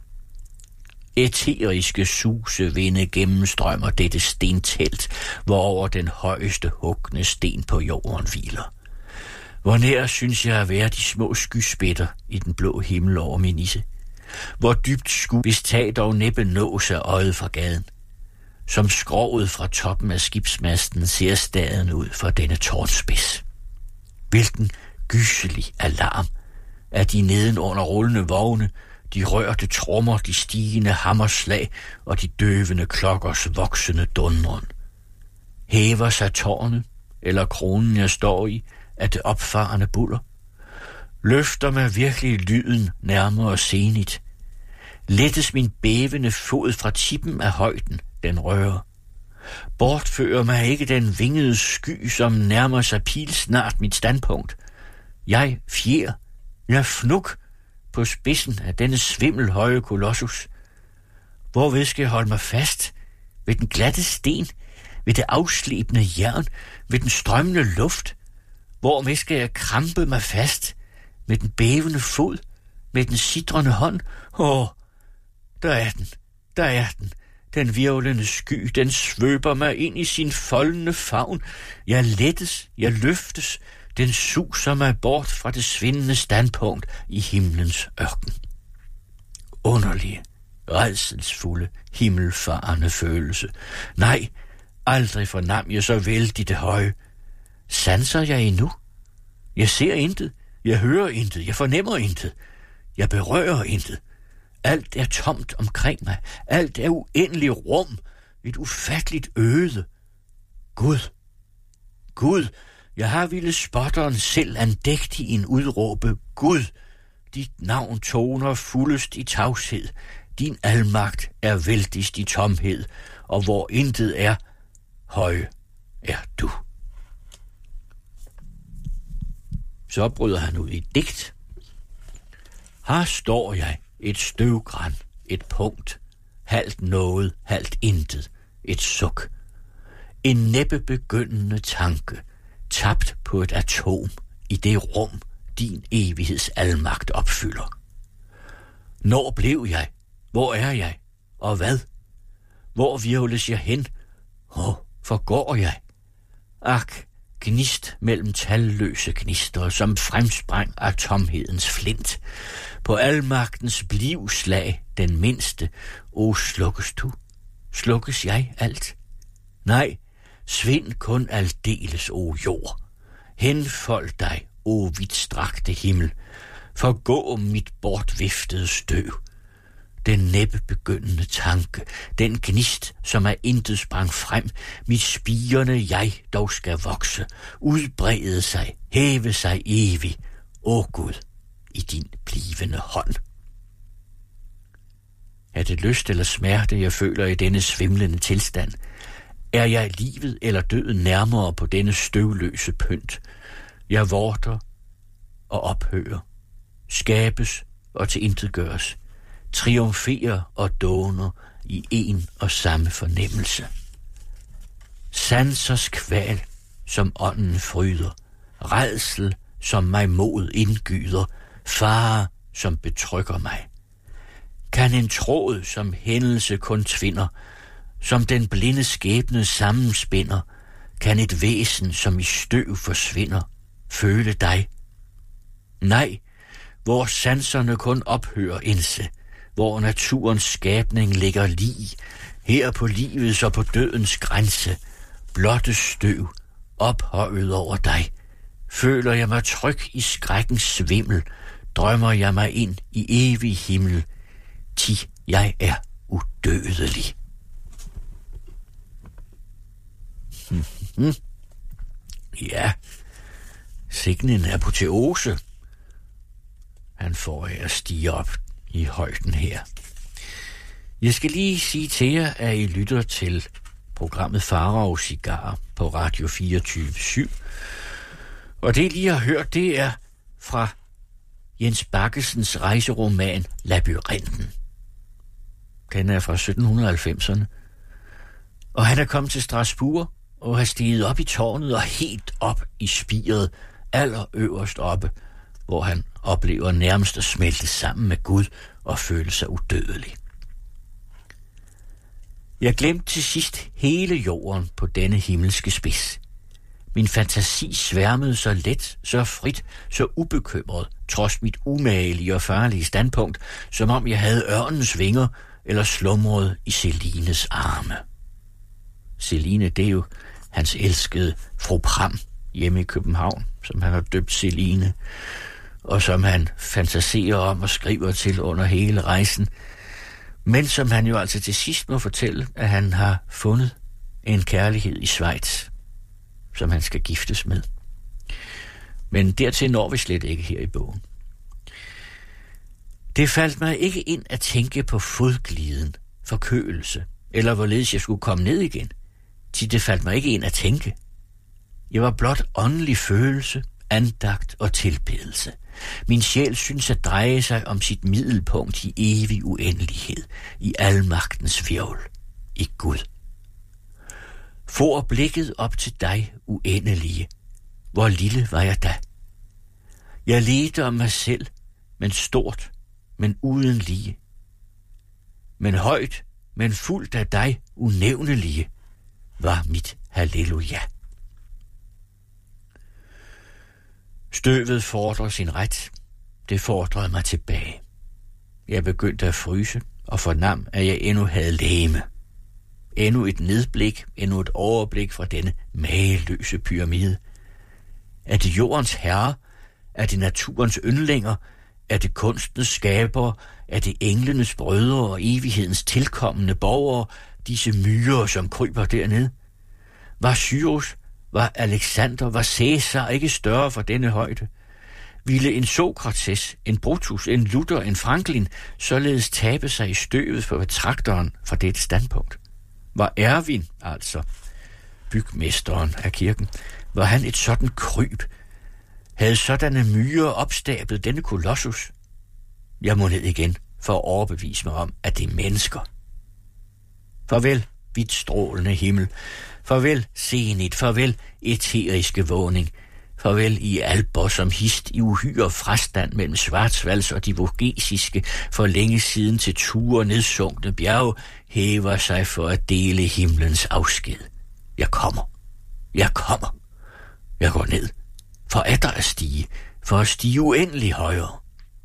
Æteriske susevinde gennemstrømmer dette stentelt, hvorover den højeste hugne sten på jorden hviler. Hvor nær synes jeg at være de små skyspætter i den blå himmel over min isse. Hvor dybt skulle, hvis tag dog næppe nås af øjet fra gaden. Som skroget fra toppen af skibsmasten ser staden ud for denne tårnspids. Hvilken gyselig alarm er de nedenunder rullende vogne, de rørte trommer, de stigende hammerslag og de døvende klokkers voksende dundren. Hæver sig tårnet, eller kronen jeg står i, af det opfarende buller? Løfter mig virkelig lyden nærmere senigt. Lettes min bævende fod fra tippen af højden, den rører. Bortfører mig ikke den vingede sky, som nærmer sig pilsnart mit standpunkt. Jeg fjer, jeg fnuk på spidsen af denne svimmelhøje kolossus. Hvorved skal jeg holde mig fast? Ved den glatte sten? Ved det afslebende jern? Ved den strømmende luft? Hvormed skal jeg krampe mig fast? Med den bævende fod? Med den sidrende hånd? Der er den. Den virvlende sky, den svøber mig ind i sin foldende favn. Jeg lettes, jeg løftes. Den suser mig bort fra det svindende standpunkt i himlens ørken. Underlige, rædselsfulde, himmelfarende følelse. Nej, aldrig fornam jeg så vældig det høje. Sanser jeg endnu? Jeg ser intet, jeg hører intet, jeg fornemmer intet. Jeg berører intet. Alt er tomt omkring mig. Alt er uendelig rum. Et ufatteligt øde. Gud, jeg har ville spotteren selv andægtig en udråbe. Gud, dit navn toner fuldest i tavshed. Din almagt er vældigst i tomhed, og hvor intet er, høje er du. Så bryder han ud i et digt. Her står jeg, et støvgran, et punkt, halvt noget, halvt intet, et suk. En næppe begyndende tanke, tabt på et atom i det rum, din evigheds almagt opfylder. Når blev jeg? Hvor er jeg? Og hvad? Hvor hvirvles jeg hen? Forgår jeg? Ak, gnist mellem talløse gnister, som fremsprang af tomhedens flint. På almagtens blivslag, den mindste, slukkes du? Slukkes jeg alt? Nej, svind kun aldeles, jord. Henfold dig, vidtstrakte himmel. Forgå mit bortviftede støv. Den næppe begyndende tanke, den gnist, som af intet sprang frem, mit spirende jeg dog skal vokse, udbrede sig, hæve sig evig, Gud, i din blivende hånd. Er det lyst eller smerte, jeg føler i denne svimlende tilstand? Er jeg livet eller døden nærmere på denne støvløse pynt? Jeg vorter og ophører, skabes og tilintetgøres, triumferer og dåner i en og samme fornemmelse. Sansers kval, som ånden fryder, rædsel, som mig mod indgyder, fare, som betrykker mig. Kan en tråd, som hændelse kun tvinder, som den blinde skæbne sammenspinder, kan et væsen, som i støv forsvinder, føle dig? Nej, hvor sanserne kun ophører indse, hvor naturens skabning ligger lig, her på livets og på dødens grænse, blotte støv, ophøjet over dig, føler jeg mig tryg i skrækkens svimmel, drømmer jeg mig ind i evig himmel, ti jeg er udødelig. Ja, sikken en apoteose. Han får af at stige op i højden her. Jeg skal lige sige til jer, at I lytter til programmet Farao Cigar på Radio 24/7. Og det, I lige har hørt, det er fra Jens Bakkesens rejseroman Labyrinten. Den er fra 1790'erne. Og han er kommet til Strasbourg og har stiget op i tårnet og helt op i spiret, allerøverst oppe, hvor han oplever nærmest at smelte sammen med Gud og føle sig udødelig. Jeg glemte til sidst hele jorden på denne himmelske spids. Min fantasi sværmede så let, så frit, så ubekymret, trods mit umagelige og farlige standpunkt, som om jeg havde ørnens vinger eller slumrede i Celines arme. Celine, det er jo hans elskede fru Pram hjemme i København, som han har døbt Celine, og som han fantaserer om og skriver til under hele rejsen, men som han jo altså til sidst må fortælle, at han har fundet en kærlighed i Schweiz, som han skal giftes med. Men dertil når vi slet ikke her i bogen. Det faldt mig ikke ind at tænke på fodgliden, forkølelse, eller hvorledes jeg skulle komme ned igen. Det faldt mig ikke ind at tænke. Jeg var blot åndelig følelse, andagt og tilbedelse. Min sjæl synes at dreje sig om sit middelpunkt i evig uendelighed, i almagtens hvirvel, i Gud. For blikket op til dig, uendelige, hvor lille var jeg da. Jeg ledte om mig selv, men stort, men uden lige. Men højt, men fuldt af dig, unævnelige, var mit halleluja. Støvet fordrer sin ret. Det fordrede mig tilbage. Jeg begyndte at fryse og fornam, at jeg endnu havde legeme. Endnu et nedblik, endnu et overblik fra denne mageløse pyramide. Er det jordens herre? Er det naturens yndlinger? Er det kunstens skabere? Er det englenes brødre og evighedens tilkommende borgere? Disse myrer, som kryber dernede? Var Cyrus, var Alexander, var Cæsar ikke større for denne højde? Ville en Sokrates, en Brutus, en Luther, en Franklin således tabe sig i støvet for betragteren fra dette standpunkt? Var Erwin, altså bygmesteren af kirken, var han et sådan kryb? Havde sådanne myrer opstablet denne kolossus? Jeg må ned igen for at overbevise mig om, at det er mennesker. Farvel, vidt strålende himmel. Farvel, zenit. Farvel, eteriske vågning. Farvel i alber som hist i uhyre frastand mellem Schwarzwalds og de vogesiske for længe siden til ture nedsunkne bjerge hæver sig for at dele himlens afsked. Jeg kommer. Jeg går ned. For atter at stige. For at stige uendelig højere.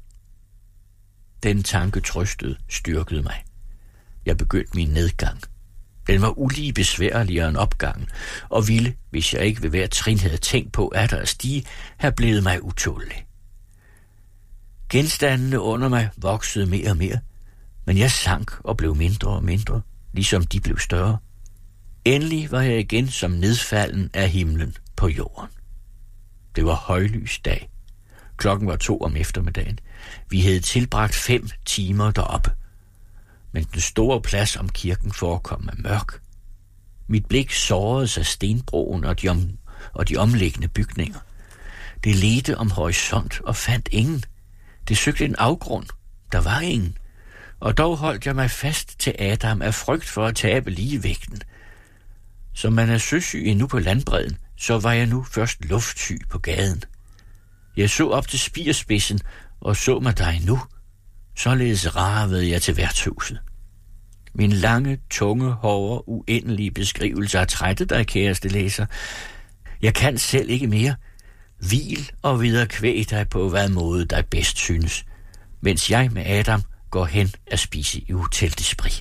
Den tanke trøstede, styrkede mig. Jeg begyndte min nedgang. Den var ulige besværligere end opgangen, og ville, hvis jeg ikke ved hver trin havde tænkt på atter at stige, have blevet mig utålelig. Genstandene under mig voksede mere og mere, men jeg sank og blev mindre og mindre, ligesom de blev større. Endelig var jeg igen som nedfalden af himlen på jorden. Det var højlys dag. Klokken var 2 om eftermiddagen. Vi havde tilbragt 5 timer deroppe. Men den store plads om kirken forekom mig mørk. Mit blik sårede sig stenbroen og de omliggende bygninger. Det ledte om horisont og fandt ingen. Det søgte en afgrund. Der var ingen. Og dog holdt jeg mig fast til Adam af frygt for at tabe ligevægten. Som man er søsyg endnu på landbredden, så var jeg nu først luftsyg på gaden. Jeg så op til spirspidsen og så mig dig nu. Således ravede jeg til værtshuset. Min lange, tunge, hårde, uendelige beskrivelse har trættet dig, kæreste læser. Jeg kan selv ikke mere. Hvil og viderekvæg dig på, hvad måde dig bedst synes, mens jeg med Adam går hen at spise i Hotel d'Esprit.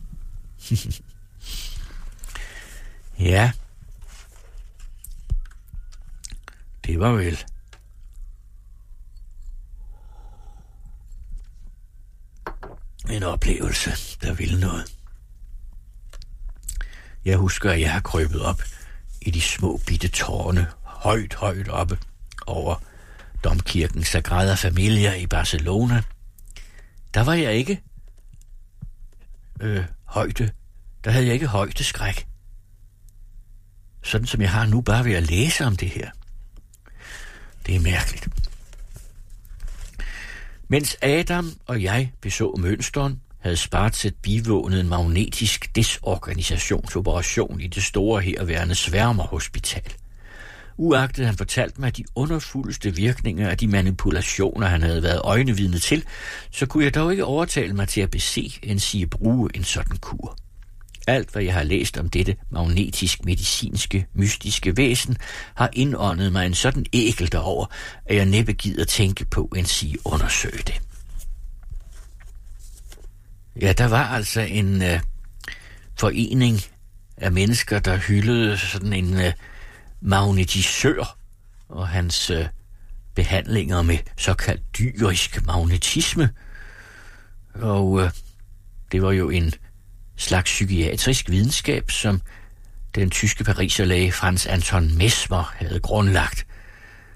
Ja, det var vel en oplevelse, der ville noget. Jeg husker, at jeg har krøbet op i de små bitte tårne, højt oppe over domkirken Sagrada Familia i Barcelona. Der var jeg ikke Der havde jeg ikke højdeskræk. Sådan som jeg har nu, bare ved at læse om det her. Det er mærkeligt. Mens Adam og jeg beså mønsteren, havde Spartset bivånet en magnetisk desorganisationsoperation i det store herværende sværmerhospital. Uagtet han fortalte mig de underfuldeste virkninger af de manipulationer, han havde været øjenevidne til, så kunne jeg dog ikke overtale mig til at bese end sige bruge en sådan kur. Alt, hvad jeg har læst om dette magnetisk-medicinske, mystiske væsen, har indåndet mig en sådan ækel derover, at jeg næppe gider tænke på end sige undersøge det. Ja, der var altså en forening af mennesker, der hyldede sådan en magnetisør og hans behandlinger med såkaldt dyrisk magnetisme. Og det var jo en slags psykiatrisk videnskab, som den tyske pariserlæge Franz Anton Mesmer havde grundlagt.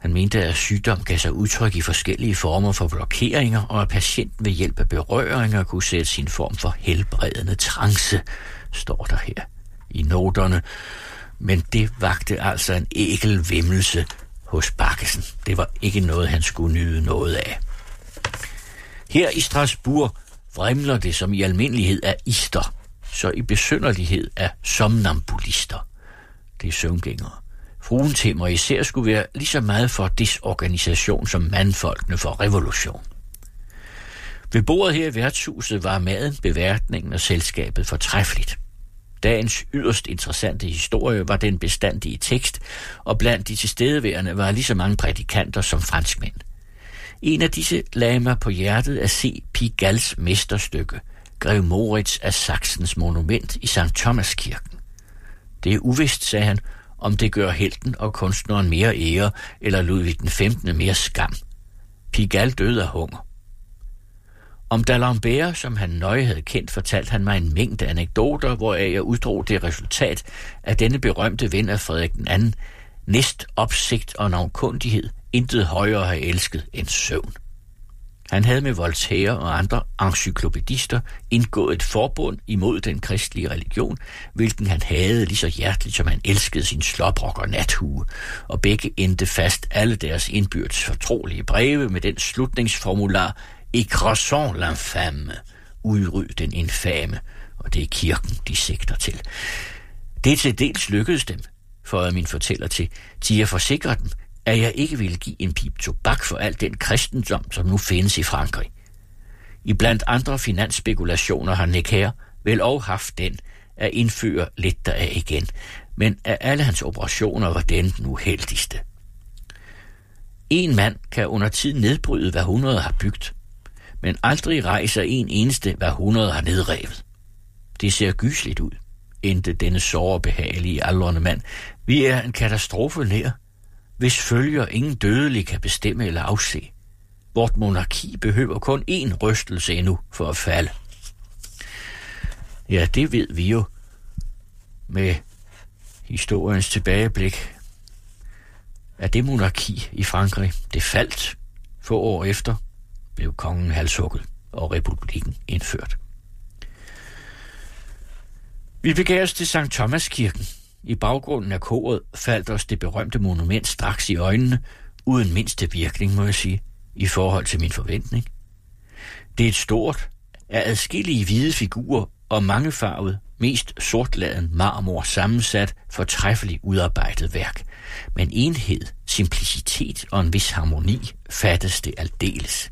Han mente, at sygdom gav sig udtryk i forskellige former for blokeringer, og at patienten ved hjælp af berøringer kunne sætte sin form for helbredende trance, står der her i noterne. Men det vagte altså en ækel væmmelse hos Baggesen. Det var ikke noget, han skulle nyde noget af. Her i Strasbourg vrimler det som i almindelighed af ister, så i besynderlighed af somnambulister. Det er søvngængere. Fruentimmer især skulle være lige så meget for desorganisation som mandfolkene for revolution. Ved bordet her i værtshuset var maden, beværtningen og selskabet fortræffeligt. Dagens yderst interessante historie var den bestandige tekst, og blandt de tilstedeværende var lige så mange prædikanter som franskmænd. En af disse lagde mig på hjertet at se Pigaels mesterstykke, Grev Moritz af Sachsens monument i St. Thomaskirken. Det er uvist, sagde han, om det gør helten og kunstneren mere ære, eller Ludvig den 15. mere skam. Pigael døde af hunger. Om D'Alembert, som han nøje havde kendt, fortalte han mig en mængde anekdoter, hvoraf jeg uddrog det resultat, at denne berømte ven af Frederik II, næst opsigt og navnkundighed, intet højere havde elsket end søvn. Han havde med Voltaire og andre encyklopædister indgået et forbund imod den kristelige religion, hvilken han havde lige så hjerteligt, som han elskede sin slåbrok og nathue, og begge endte fast alle deres indbyrdes fortrolige breve med den slutningsformular Écrasons l'infâme, udryd den infame, og det er kirken, de sigter til. Det til dels lykkedes dem, føjede min fortæller til jeg forsikrer dem, at jeg ikke ville give en pip tobak for al den kristendom, som nu findes i Frankrig. I blandt andre finansspekulationer har Necker vel også haft den at indføre lidt deraf igen, men af alle hans operationer var den uheldigste. En mand kan under tid nedbryde, hvad 100 har bygget, men aldrig rejser en eneste, hvad 100 har nedrevet. Det ser gysligt ud, endte denne sårebehagelige aldrende mand. Vi er en katastrofe nær, hvis følger ingen dødelig kan bestemme eller afse. Vort monarki behøver kun én rystelse endnu for at falde. Ja, det ved vi jo med historiens tilbageblik, at det monarki i Frankrig, det faldt. Få år efter blev kongen halshugget og republikken indført. Vi begav os til St. Thomaskirken. I baggrunden af koret faldt os det berømte monument straks i øjnene, uden mindste virkning, må jeg sige, i forhold til min forventning. Det er et stort, af adskillige hvide figurer og mangefarvet, mest sortladen marmor sammensat, fortræffeligt udarbejdet værk. Men enhed, simplicitet og en vis harmoni fattes det aldeles.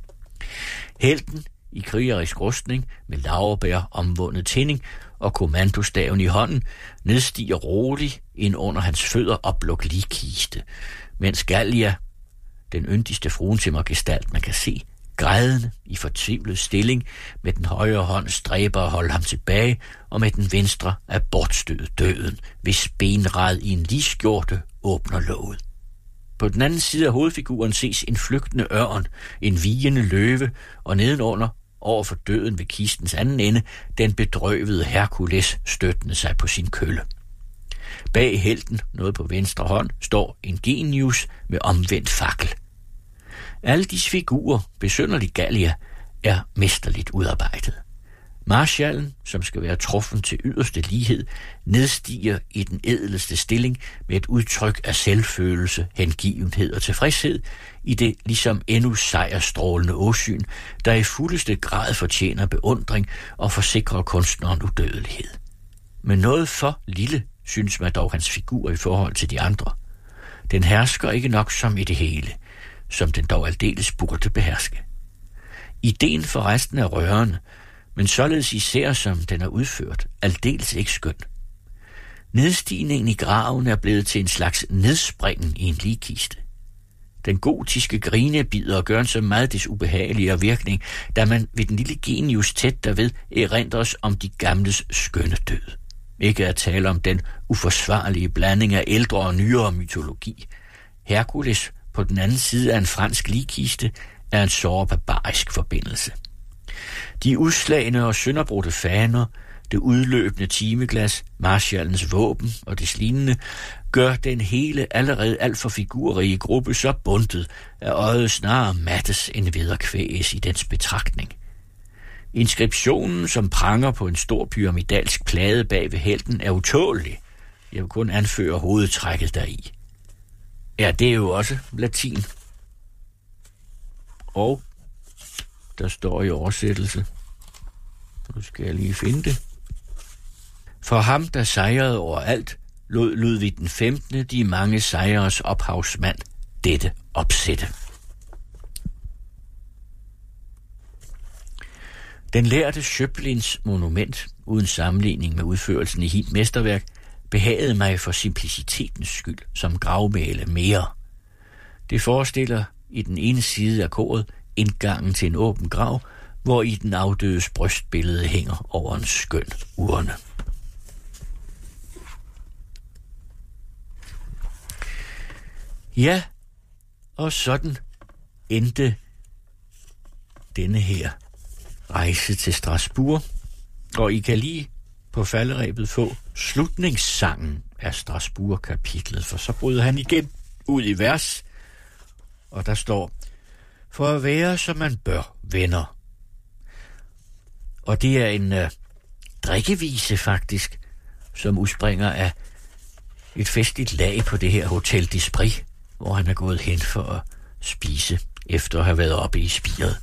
Helten i krigerisk rustning med laurbær omvundet tinding og kommandostaven i hånden nedstiger roligt ind under hans fødder opluk ligkiste, mens Gallia, den yndigste fruentimmergestalt man kan se, grædende i fortvivlet stilling, med den højre hånd stræber at holde ham tilbage, og med den venstre er bortstødet døden, hvis benrad i en ligskjorte åbner låget. På den anden side af hovedfiguren ses en flygtende ørn, en vigende løve, og nedenunder, over for døden ved kistens anden ende, den bedrøvede Herkules støttende sig på sin kølle. Bag helten, noget på venstre hånd, står en genius med omvendt fakkel. Alle disse figurer, besynderligt Gallia, er mesterligt udarbejdet. Marshallen, som skal være truffen til yderste lighed, nedstiger i den ædelste stilling med et udtryk af selvfølelse, hengivenhed og tilfredshed i det ligesom endnu sejrstrålende åsyn, der i fuldeste grad fortjener beundring og forsikrer kunstneren udødelighed. Men noget for lille synes mig dog hans figur i forhold til de andre. Den hersker ikke nok som i det hele, som den dog aldeles burde beherske. Ideen for resten er rørende, men således især som den er udført, aldeles ikke skøn. Nedstigningen i graven er blevet til en slags nedspringen i en ligkiste. Den gotiske grinebider gør en så meget desubehageligere virkning, da man ved den lille genius tæt derved erindres om de gamles skønne død. Ikke at tale om den uforsvarlige blanding af ældre og nyere mytologi. Herkules på den anden side af en fransk ligkiste er en såre barbarisk forbindelse. De udslagne og sønderbrudte faner, det udløbende timeglas, marshallens våben og det lignende, gør den hele allerede alt for figurrige gruppe så bundet, at øjet snarere mattes end vederkvæges i dens betragtning. Inskriptionen, som pranger på en stor pyramidalsk plade bag ved helten, er utålelig. Jeg vil kun anføre hovedtrækket deri. Ja, det er jo også latin. Og der står i oversættelse. Nu skal jeg lige finde det. For ham, der sejrede overalt, lod Ludvig den 15. de mange sejres ophavsmand dette opsætte. Den lærte Schöpflins monument, uden sammenligning med udførelsen i helt mesterværk, behagede mig for simplicitetens skyld som gravmæle mere. Det forestiller i den ene side af koret indgangen til en åben grav, hvor i den afdødes brystbillede hænger over en skøn urne. Ja, og sådan endte denne her rejse til Strasbourg, og I kan lige på falderebet få slutningssangen af Strasbourg-kapitlet, for så bryder han igen ud i vers, og der står: for at være, som man bør, venner. Og det er en drikkevise faktisk, som udspringer af et festligt lag på det her Hotel d'Esprit, hvor han er gået hen for at spise, efter at have været oppe i spiret.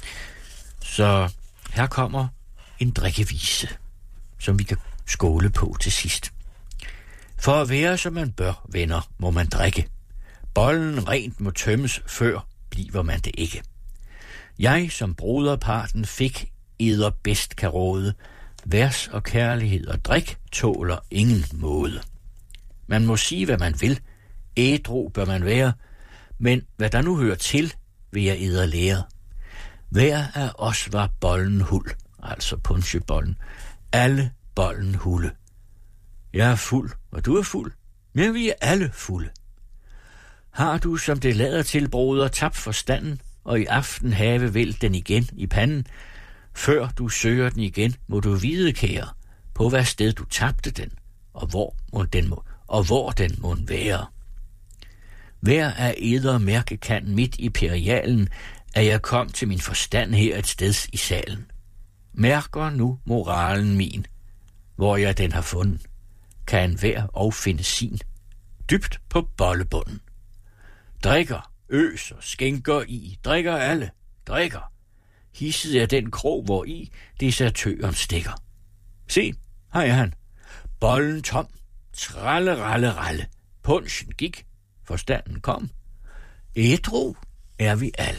Så her kommer en drikkevise, som vi kan skåle på til sidst. For at være, som man bør, venner, må man drikke. Bollen rent må tømmes, før bliver man det ikke. Jeg, som broderparten fik, eder bedst kan råde. Vers og kærlighed og drik tåler ingen måde. Man må sige, hvad man vil. Ædru bør man være. Men hvad der nu hører til, vil jeg eder lære. Hver af os var bollen huld, altså punchebollen. Alle bollen hulde. Jeg er fuld, og du er fuld, men vi er alle fulde. Har du, som det lader til, broder, tabt forstanden, og i aften have vel den igen i panden? Før du søger den igen, må du vide, kære, på hvad sted du tabte den, og hvor den må være. Hver af eder mærke kan midt i perialen, at jeg kom til min forstand her et sted i salen. Mærker nu moralen min, hvor jeg den har fundet, kan enhver og finde sin, dybt på bollebunden. Drikker, øser, skænker i, drikker alle, drikker. Hisset er den krog, hvor i desertøren stikker. Se, her er han. Bollen tom, tralle, ralle. Punchen gik, forstanden kom. Ædru er vi alle.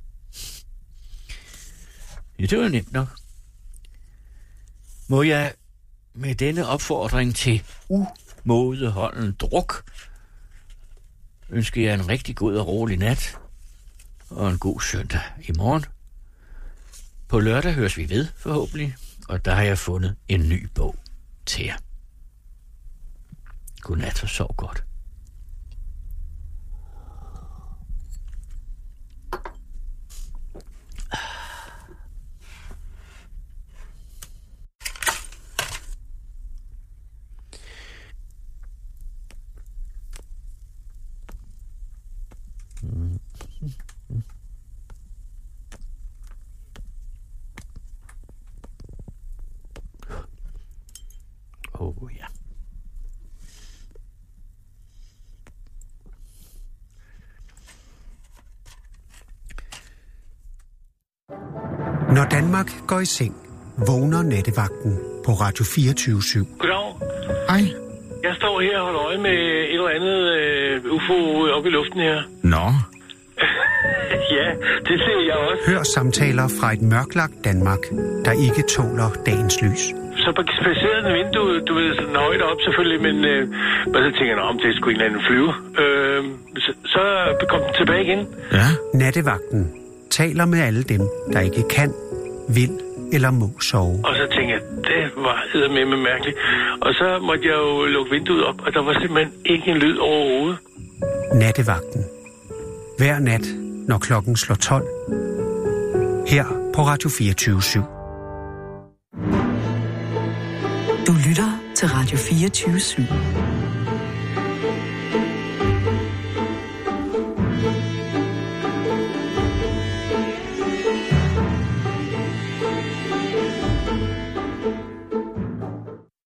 Ja, det var nemt nok. Må jeg med denne opfordring til umådeholden druk ønsker jeg en rigtig god og rolig nat og en god søndag i morgen. På lørdag høres vi ved, forhåbentlig, og der har jeg fundet en ny bog til jer. Godnat og sov godt. Ja. Når Danmark går i seng, vågner nattevagten på Radio 24/7. Goddag. Hej. Jeg står her og holder øje med et eller andet UFO oppe i luften her. Nå. Ja, det ser jeg også. Hør samtaler fra et mørklagt Danmark, der ikke tåler dagens lys. Så passerede den vinduet, du ved, sådan højt op selvfølgelig, men så tænker jeg, om det er sgu en eller anden flyve. Så kom den tilbage igen. Ja. Nattevagten taler med alle dem, der ikke kan, vil eller må sove. Og så tænkte jeg, det var eddermame mærkeligt. Og så måtte jeg jo lukke vinduet op, og der var simpelthen ikke en lyd overhovedet. Nattevagten. Hver nat, når klokken slår 12. Her på Radio 24/7. lytter til Radio 24/7.